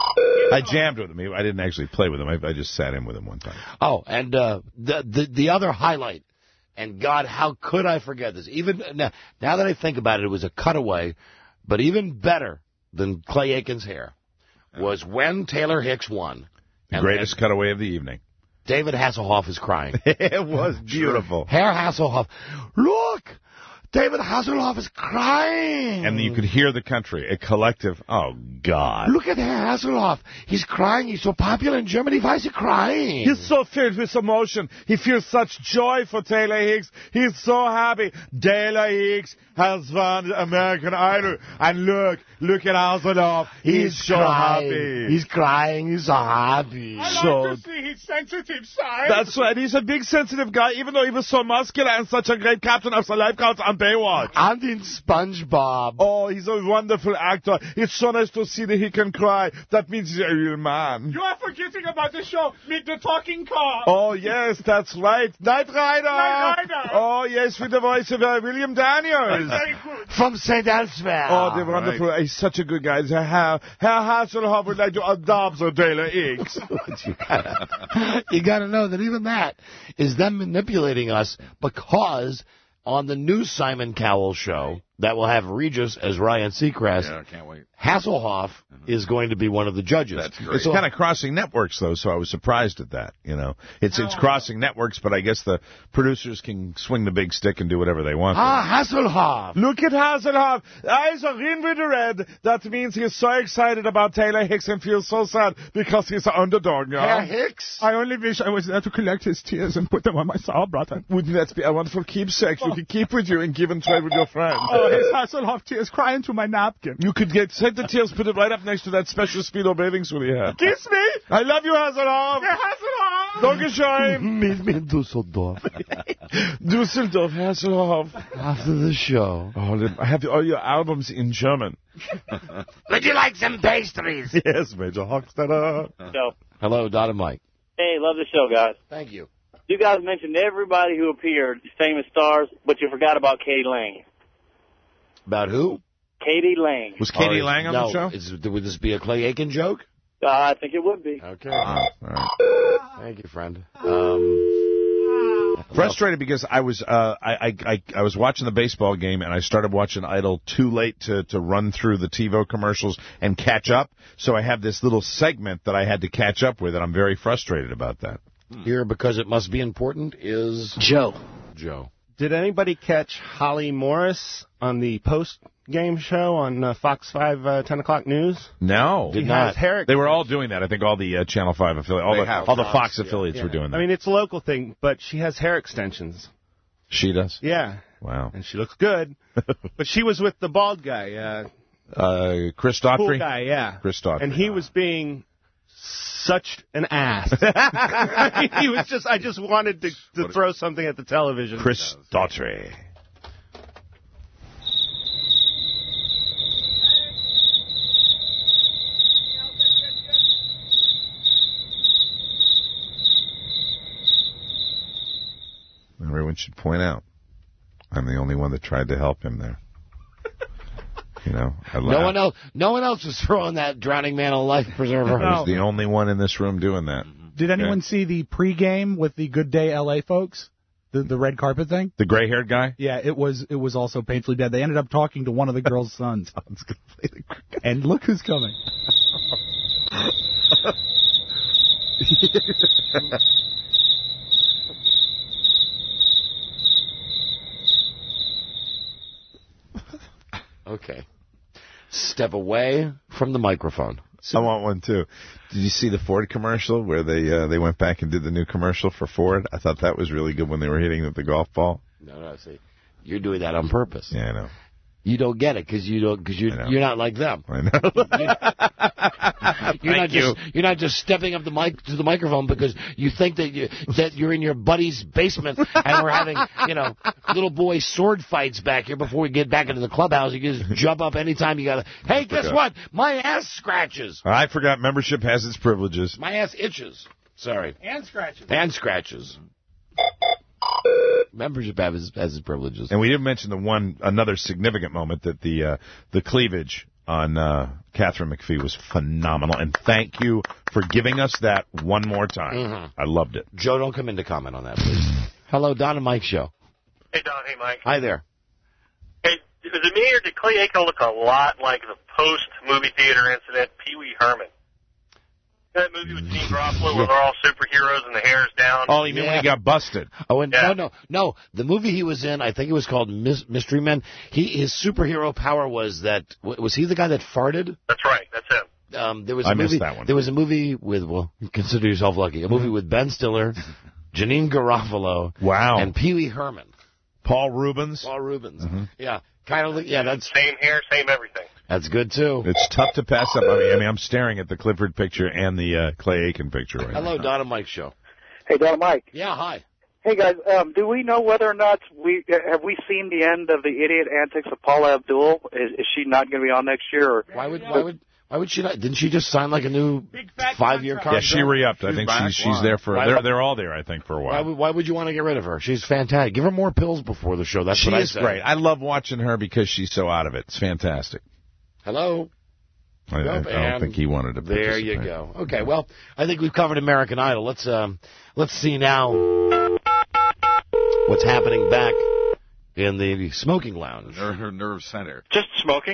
I jammed with him. I didn't actually play with him. I, I just sat in with him one time. Oh, and uh, the, the the other highlight, and God, how could I forget this? Even now, now that I think about it, it was a cutaway, but even better than Clay Aiken's hair was when Taylor Hicks won. The greatest cutaway of the evening. David Hasselhoff is crying. It was beautiful. Herr Hasselhoff, look! David Hasselhoff is crying. And you could hear the country, a collective, oh, God. Look at Herr Hasselhoff. He's crying. He's so popular in Germany. Why is he crying? He's so filled with emotion. He feels such joy for Taylor Hicks. He's so happy. Taylor Hicks has won American Idol. And look, look at Hasselhoff. He's, He's so crying. happy. He's crying. He's so happy. I so, like to see his sensitive side. That's right. He's a big, sensitive guy, even though he was so muscular and such a great captain of the lifeguards on Baywatch. And in SpongeBob. Oh, he's a wonderful actor. It's so nice to see that he can cry. That means he's a real man. You are forgetting about the show, Meet the Talking Car. Oh, yes, that's right. Knight Rider. Knight Rider. Oh, yes, with the voice of uh, William Daniels. Very good. From Saint Elsewhere. Oh, they're wonderful. Right. He's such a good guy. Herr, Herr Hasselhoff would like to adopt the Taylor Hicks. you gotta, you gotta know that even that is them manipulating us because on the new Simon Cowell show that will have Regis as Ryan Seacrest, yeah, I can't wait. Hasselhoff mm-hmm. is going to be one of the judges. That's great. It's kind of crossing networks, though, so I was surprised at that. You know, It's it's crossing networks, but I guess the producers can swing the big stick and do whatever they want. Ah, Hasselhoff. Look at Hasselhoff. Eyes are in with the red. That means he's so excited about Taylor Hicks and feels so sad because he's an underdog. Yeah? Herr Hicks? I only wish I was there to collect his tears and put them on my sauerbraten. Wouldn't that be a wonderful keepsake oh. you could keep with you and give and trade with your friends? Oh, his Hasselhoff tears crying to my napkin. You could get take the tears, put it right up next to that special Speedo bathing suit he had. Kiss me! I love you, Hasselhoff! Yeah, Hasselhoff! Dankeschön! Meet me in Dusseldorf. Dusseldorf, Hasselhoff. After the show. Oh, I have all your albums in German. Would you like some pastries? Yes, Major Hochstetter. So, hello, Don and Mike. Hey, love the show, guys. Thank you. You guys mentioned everybody who appeared, famous stars, but you forgot about Katie Lang. About who? Katie Lang. Was Katie oh, Lang on no, the show? Is, would this be a Clay Aiken joke? Uh, I think it would be. Okay. Oh, all right. Thank you, friend. Um, Frustrated because I was uh, I, I I I was watching the baseball game and I started watching Idol too late to to run through the TiVo commercials and catch up. So I have this little segment that I had to catch up with, and I'm very frustrated about that. Here, because it must be important, is Joe. Joe. Did anybody catch Holly Morris on the post-game show on uh, Fox five uh, ten o'clock news? No. Did not. Hair they were all doing that. I think all the uh, Channel five affiliates, all, the, all the Fox yeah, affiliates yeah. were doing that. I mean, it's a local thing, but she has hair extensions. She does? Yeah. Wow. And she looks good. But she was with the bald guy. Uh, uh, Chris Daughtry? Cool guy, yeah. Chris Daughtry. And he was being such an ass. He was just, I just wanted to, to throw something at the television. Chris Daughtry. Everyone should point out, I'm the only one that tried to help him there. You know, I no one else. No one else was throwing that drowning man a life preserver. I was the only one in this room doing that. Did anyone okay. see the pregame with the Good Day L A folks? The the red carpet thing? The gray-haired guy? Yeah, it was it was also painfully bad. They ended up talking to one of the girl's sons. And look who's coming. Okay. Step away from the microphone. I want one too. Did you see the Ford commercial where they uh, they went back and did the new commercial for Ford? I thought that was really good when they were hitting with the golf ball. No, no, see, you're doing that on purpose. Yeah, I know. You don't get it because you don't because you you're not like them. I know. You're not Thank you. just you're not just stepping up the mic to the microphone because you think that you that you're in your buddy's basement and we're having you know little boy sword fights back here before we get back into the clubhouse. You can just jump up anytime you got to. Hey, guess forgot. what? My ass scratches. I forgot membership has its privileges. My ass itches. Sorry. And scratches. And scratches. Membership has, has its privileges. And we didn't mention the one another significant moment that the uh, the cleavage on uh, Catherine McPhee was phenomenal. And thank you for giving us that one more time. Mm-hmm. I loved it. Joe, don't come in to comment on that, please. Hello, Don and Mike Show. Hey, Don. Hey, Mike. Hi there. Hey, is it me or did Clay Aiken look a lot like the post-movie theater incident Pee Wee Herman? That movie with Gene Garofalo where they're all superheroes and the hair's down. Oh, you mean when he got busted? Oh, and Yeah. no, no, no. The movie he was in, I think it was called Mis- Mystery Men. He his superhero power was that was he the guy that farted? That's right. That's him. Um, there was I a movie, missed that one. There was a movie with well, consider yourself lucky. A movie with Ben Stiller, Janine Garofalo, Wow. and Pee Wee Herman. Paul Rubens. Paul Rubens. Mm-hmm. Yeah, kind of. Yeah, that's Same hair, same everything. that's good too. It's tough to pass up. I mean, I mean, I'm staring at the Clifford picture and the uh, Clay Aiken picture right Hello, now. Don and Mike Show. Hey, Don Mike. Yeah, hi. Hey, guys. Um, do we know whether or not we have we seen the end of the idiot antics of Paula Abdul? Is, is she not going to be on next year? Or Why would why would why would she not? Didn't she just sign like a new five-year Yeah, contract? she re-upped. I She's think back. she's she's Why? there for. Why- They're they're all there. I think for a Why while. would, why would you want to get rid of her? She's fantastic. Give her more pills before the show. That's She what I is said. great. I love watching her because she's so out of it. It's fantastic. Hello. I, I, I Nope, don't and think he wanted to. There you participate. go. Okay, well, I think we've covered American Idol. Let's um, let's see now what's happening back in the smoking lounge. Nerve, nerve center. Just smoking.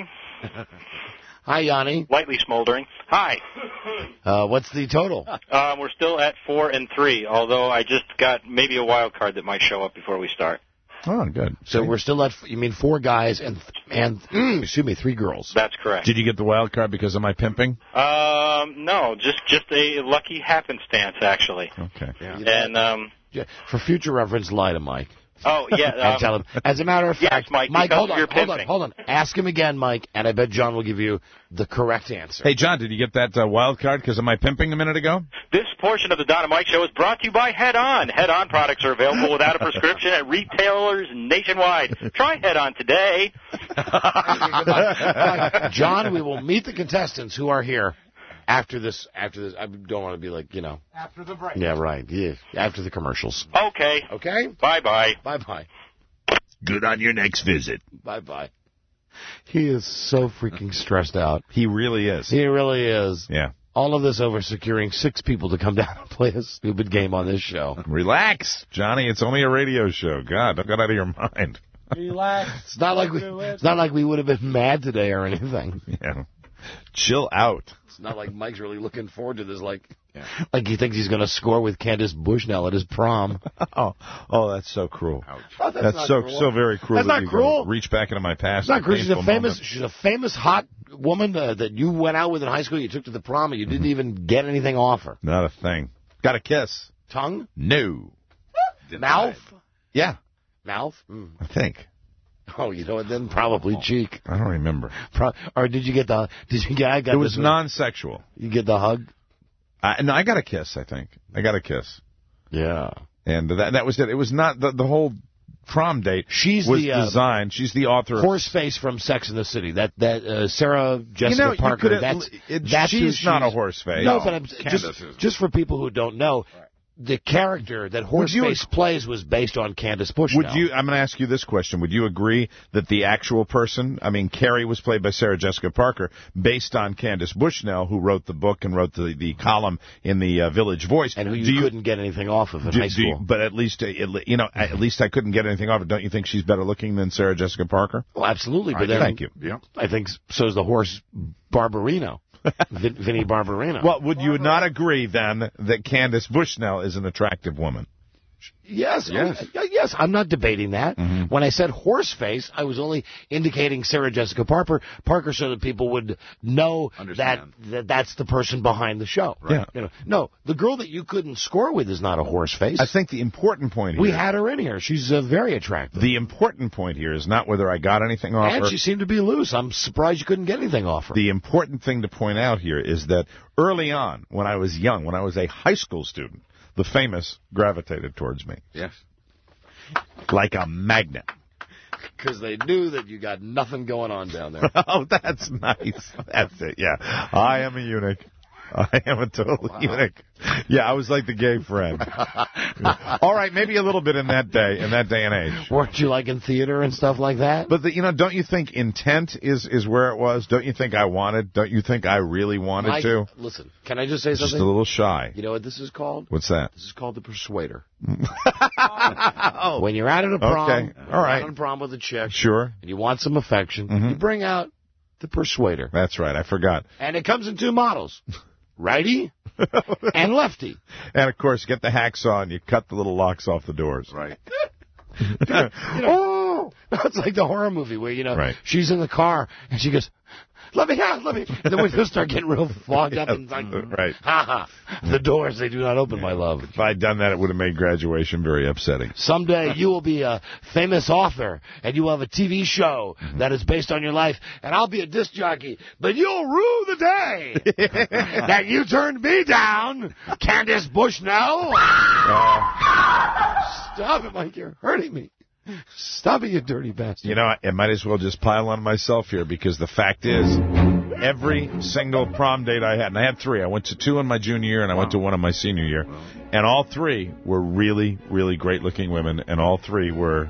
Hi, Yanni. Lightly smoldering. Hi. Uh, what's the total? Um, we're still at four and three, although I just got maybe a wild card that might show up before we start. Oh, good. So we're still at. You mean four guys and and excuse me, three girls. That's correct. Did you get the wild card because of my pimping? Um, no, just just a lucky happenstance, actually. Okay. And um, Yeah, for future reference, lie to Mike. oh yeah, And um, tell him. As a matter of yes, fact, Mike, Mike, because hold of on, your hold on, pimping. hold on. Ask him again, Mike, and I bet John will give you the correct answer. Hey, John, did you get that uh, wild card because of my pimping a minute ago? This portion of the Don and Mike Show is brought to you by Head On. Head On products are available without a prescription at retailers nationwide. Try Head On today. John, we will meet the contestants who are here after this. After this, I don't want to be like you know. After the break. Yeah, right. Yeah, after the commercials. Okay. Okay. Bye bye. Bye bye. Good on your next visit. Bye bye. He is so freaking stressed out. He really is. He really is. Yeah. All of this over securing six people to come down and play a stupid game on this show. Relax, Johnny. It's only a radio show. God, don't get out of your mind. Relax. It's not like we. It's not like we would have been mad today or anything. Yeah. Chill out. It's not like Mike's really looking forward to this. Like, like he thinks he's going to score with Candace Bushnell at his prom. Oh, oh, that's so cruel. Oh, that's That's, not so cruel. so very cruel. That's that not you cruel. go Reach back into my past. It's not cruel. She's a painful famous. moment. She's a famous hot woman uh, that you went out with in high school. You took to the prom, and you didn't even get anything off her. Not a thing. Got a kiss? Tongue? No. Mouth? Yeah, Mouth? Mm. I think. Oh, you know what? Then probably cheek. I don't remember. Pro- or did you get the? Did you get? I got It was this one. non-sexual. You get the hug? I, no, I got a kiss. I think I got a kiss, Yeah. and that that was it. It was not the the whole prom date. She's was the uh, designed. She's the author. of... Horseface from Sex and the City. That that uh, Sarah Jessica you know, Parker. You could, that's it, that's who she's not a horse face. No, No, but I'm, Candace just is. just for people who don't know, the character that Would you- Horseface plays was based on Candace Bushnell. Would you? I'm going to ask you this question. Would you agree that the actual person, I mean, Carrie was played by Sarah Jessica Parker, based on Candace Bushnell, who wrote the book and wrote the, the column in the uh, Village Voice, and who you, do you couldn't get anything off of in do, high do you- school? but at least, uh, it- you know, at least I couldn't get anything off it. Don't you think she's better looking than Sarah Jessica Parker? Well, absolutely. But I- then, thank you. Yeah. I think so's the horse Barbarino, Vin, Vinnie Barbarino. Well, would you not agree then that Candace Bushnell is an attractive woman? Yes, Yes. oh, yes. I'm not debating that. Mm-hmm. When I said horse face, I was only indicating Sarah Jessica Parker, Parker, so that people would know that, Understand. that that's the person behind the show. Yeah. You know, no, the girl that you couldn't score with is not a horse face. I think the important point here. We had her in here. She's uh, very attractive. The important point here is not whether I got anything off And her. she seemed to be loose. I'm surprised you couldn't get anything off her. The important thing to point out here is that early on, when I was young, when I was a high school student, the famous gravitated towards me. Yes. Like a magnet. Because they knew that you got nothing going on down there. Oh, that's nice. That's it, yeah. I am a eunuch. I am a total Wow. eunuch. Yeah, I was like the gay friend. All right, maybe a little bit in that day, in that day and age. Weren't you like in theater and stuff like that? But, the, you know, don't you think intent is, is where it was? Don't you think I wanted? Don't you think I really wanted Mike, to? Listen, can I just say Just something? a little shy. You know what this is called? What's that? This is called the persuader. When you're out at a prom, Okay, all right. you're out on prom with a chick, Sure. and you want some affection, Mhm. you bring out the persuader. That's right. I forgot. And it comes in two models, righty and lefty. And, of course, get the hacksaw and you cut the little locks off the doors. Right. You know, oh, it's like the horror movie where, you know, Right. she's in the car and she goes, let me out, let me. And the windows start getting real fogged up and like, Right. ha ha. The doors, they do not open, my love. If I'd done that, it would have made graduation very upsetting. Someday you will be a famous author and you will have a T V show that is based on your life, and I'll be a disc jockey, but you'll rue the day that you turned me down, Candace Bushnell. Stop it, Mike. You're hurting me. Stop it, you dirty bastard. You know, I might as well just pile on myself here because the fact is, every single prom date I had, and I had three. I went to two in my junior year and I went to one in my senior year. And all three were really, really great-looking women, and all three were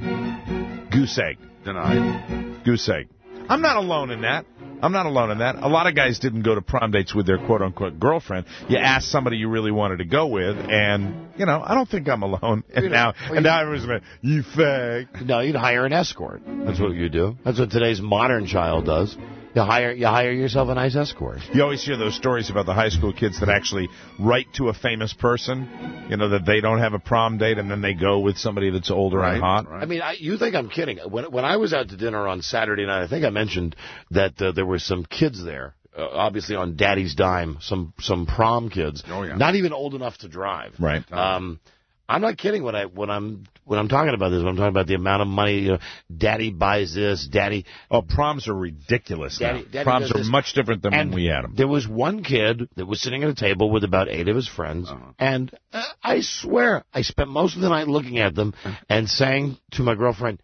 goose egg. Denied. Goose egg. I'm not alone in that. I'm not alone in that. A lot of guys didn't go to prom dates with their quote-unquote girlfriend. You asked somebody you really wanted to go with, and, you know, I don't think I'm alone. And now, and now everyone's like, you fag. No, you'd hire an escort. That's what you do. That's what today's modern child does. You hire you hire yourself a nice escort. You always hear those stories about the high school kids that actually write to a famous person, you know, that they don't have a prom date, and then they go with somebody that's older and hot. I mean, I, you think I'm kidding. When when I was out to dinner on Saturday night, I think I mentioned that uh, there were some kids there, uh, obviously on daddy's dime, some some prom kids, Oh, yeah. not even old enough to drive. Right. Um, I'm not kidding when I when I'm when I'm talking about this. When I'm talking about the amount of money, you know, daddy buys this, daddy. Oh, proms are ridiculous Daddy- now. Daddy Proms does are this. much different than And when we had them. There was one kid that was sitting at a table with about eight of his friends, Uh-huh. and uh, I swear I spent most of the night looking at them and saying to my girlfriend,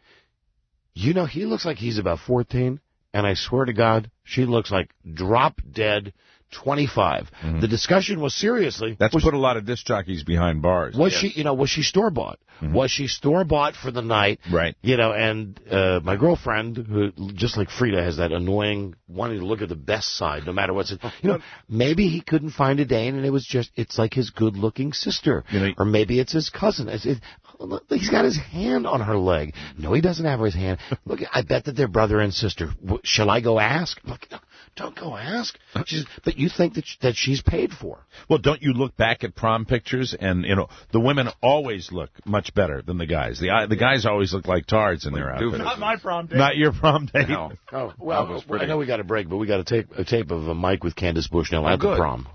"You know, he looks like he's about fourteen, and I swear to God, she looks like drop dead twenty-five." Mm-hmm. The discussion was seriously. That's was, put a lot of disc jockeys behind bars. was she, you know, was she store bought? Mhm. Was she store bought for the night? Right. You know, and uh, my girlfriend, who just like Frida, has that annoying wanting to look at the best side, no matter what's. You know, maybe he couldn't find a date, and it was just it's like his good-looking sister, You know, or maybe it's his cousin. It's, it, look, he's got his hand on her leg. No, he doesn't have his hand. Look, I bet that they're brother and sister. W- Shall I go ask? Look, no, don't go ask. She's, but you think that sh- that she's paid for? Well, don't you look back at prom pictures, and, you know, the women always look much better than the guys. The the guys always look like tards in their outfits. Not my prom date. Not your prom date. No. Oh, That well, was I pretty. know we got a break, but we got a tape a tape of a Mike with Candace Bushnell at the good. prom.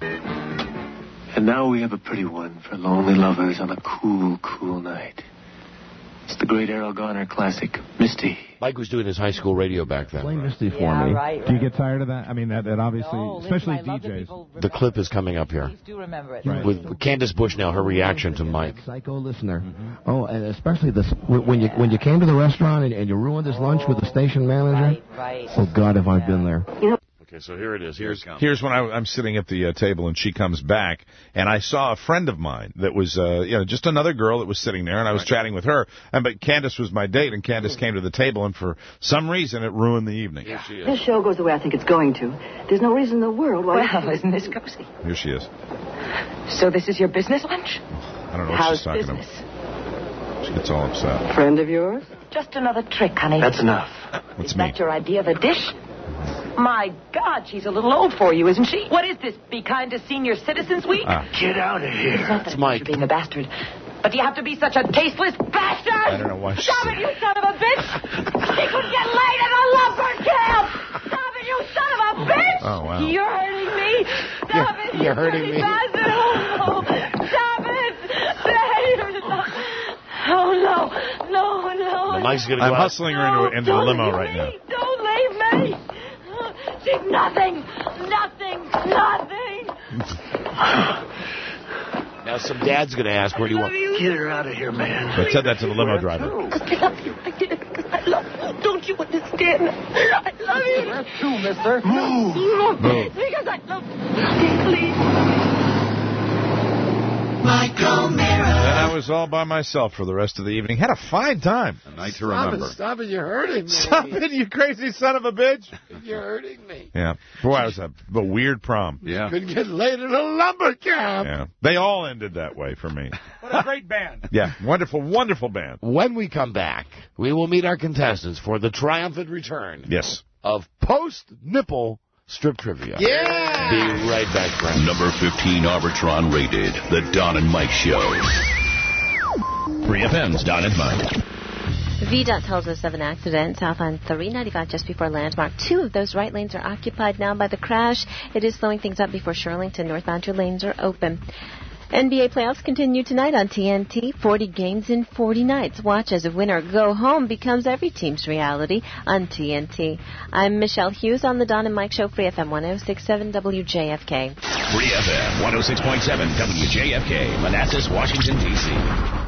And now we have a pretty one for lonely lovers on a cool, cool night. It's the great Errol Garner classic, Misty. Mike was doing his high school radio back then. Play Misty for Yeah, me. right, Do you right. get tired of that? I mean, that, that obviously, No, listen, especially I love that D Js. people The clip is coming up here. Please do remember it. Right. With Candace Bushnell, her reaction to Mike. Psycho listener. Oh, and especially this when you when you came to the restaurant and, and you ruined his lunch with the station manager. Right, right. Oh God, have I been there? Okay, so here it is. Here's Here's when I, I'm sitting at the uh, table and she comes back, and I saw a friend of mine that was, uh, you know, just another girl that was sitting there, and I was chatting with her. And but Candace was my date, and Candace came to the table, and for some reason it ruined the evening. Here she This is. show goes the way I think it's going to. There's no reason in the world why... Well, isn't this cozy? Here she is. So this is your business lunch? I don't know what How's she's talking business? about. She gets all upset. Friend of yours? Just another trick, honey. That's enough. What's Is me? that your idea of a dish? My God, she's a little old for you, isn't she? What is this? Be kind to senior citizens week? Ah. Get out of It's here. not that Mike. you're being a bastard. But do you have to be such a tasteless bastard? I don't know why she Stop said it, you son of a bitch! She could get laid in a lumber camp! Stop it, you son of a bitch! Oh, wow. You're hurting me! Stop You're- it, you're you hurting dirty me. bastard! Oh, no! Stop it! Babe! Oh, no, no, no. The Mike's going to go I'm out. hustling her into, into the Don't limo leave right me. now. Don't leave me! She's nothing! Nothing! Nothing! Now some dad's going to ask, where do you want... Get her out of here, man. I said that to the limo driver. Because I love you. I did it because I love you. Don't you understand? I love you. That's true, mister. Move. Move. Because I love you. Please. Michael Mira. Then I was all by myself for the rest of the evening. Had a fine time. A night to Stop remember. it, stop it, you're hurting me. Stop it, you crazy son of a bitch. You're hurting me. Yeah. Boy, it was a, a weird prom. Yeah. Could get laid in a lumber camp. Yeah. They all ended that way for me. What a great band. Yeah. Wonderful, wonderful band. When we come back, we will meet our contestants for the triumphant return Yes. of post-nipple strip trivia. Yeah! Be right back, friends. Number fifteen Arbitron rated, The Don and Mike Show. three F M's Don and Mike. V DOT tells us of an accident south on three ninety-five just before Landmark. Two of those right lanes are occupied now by the crash. It is slowing things up before Shirlington. Northbound two lanes are open. N B A playoffs continue tonight on T N T. forty games in forty nights. Watch as a winner go home becomes every team's reality on T N T. I'm Michelle Hughes on the Don and Mike Show, Free F M one oh six point seven W J F K. Free F M one oh six point seven W J F K, Manassas, Washington, D C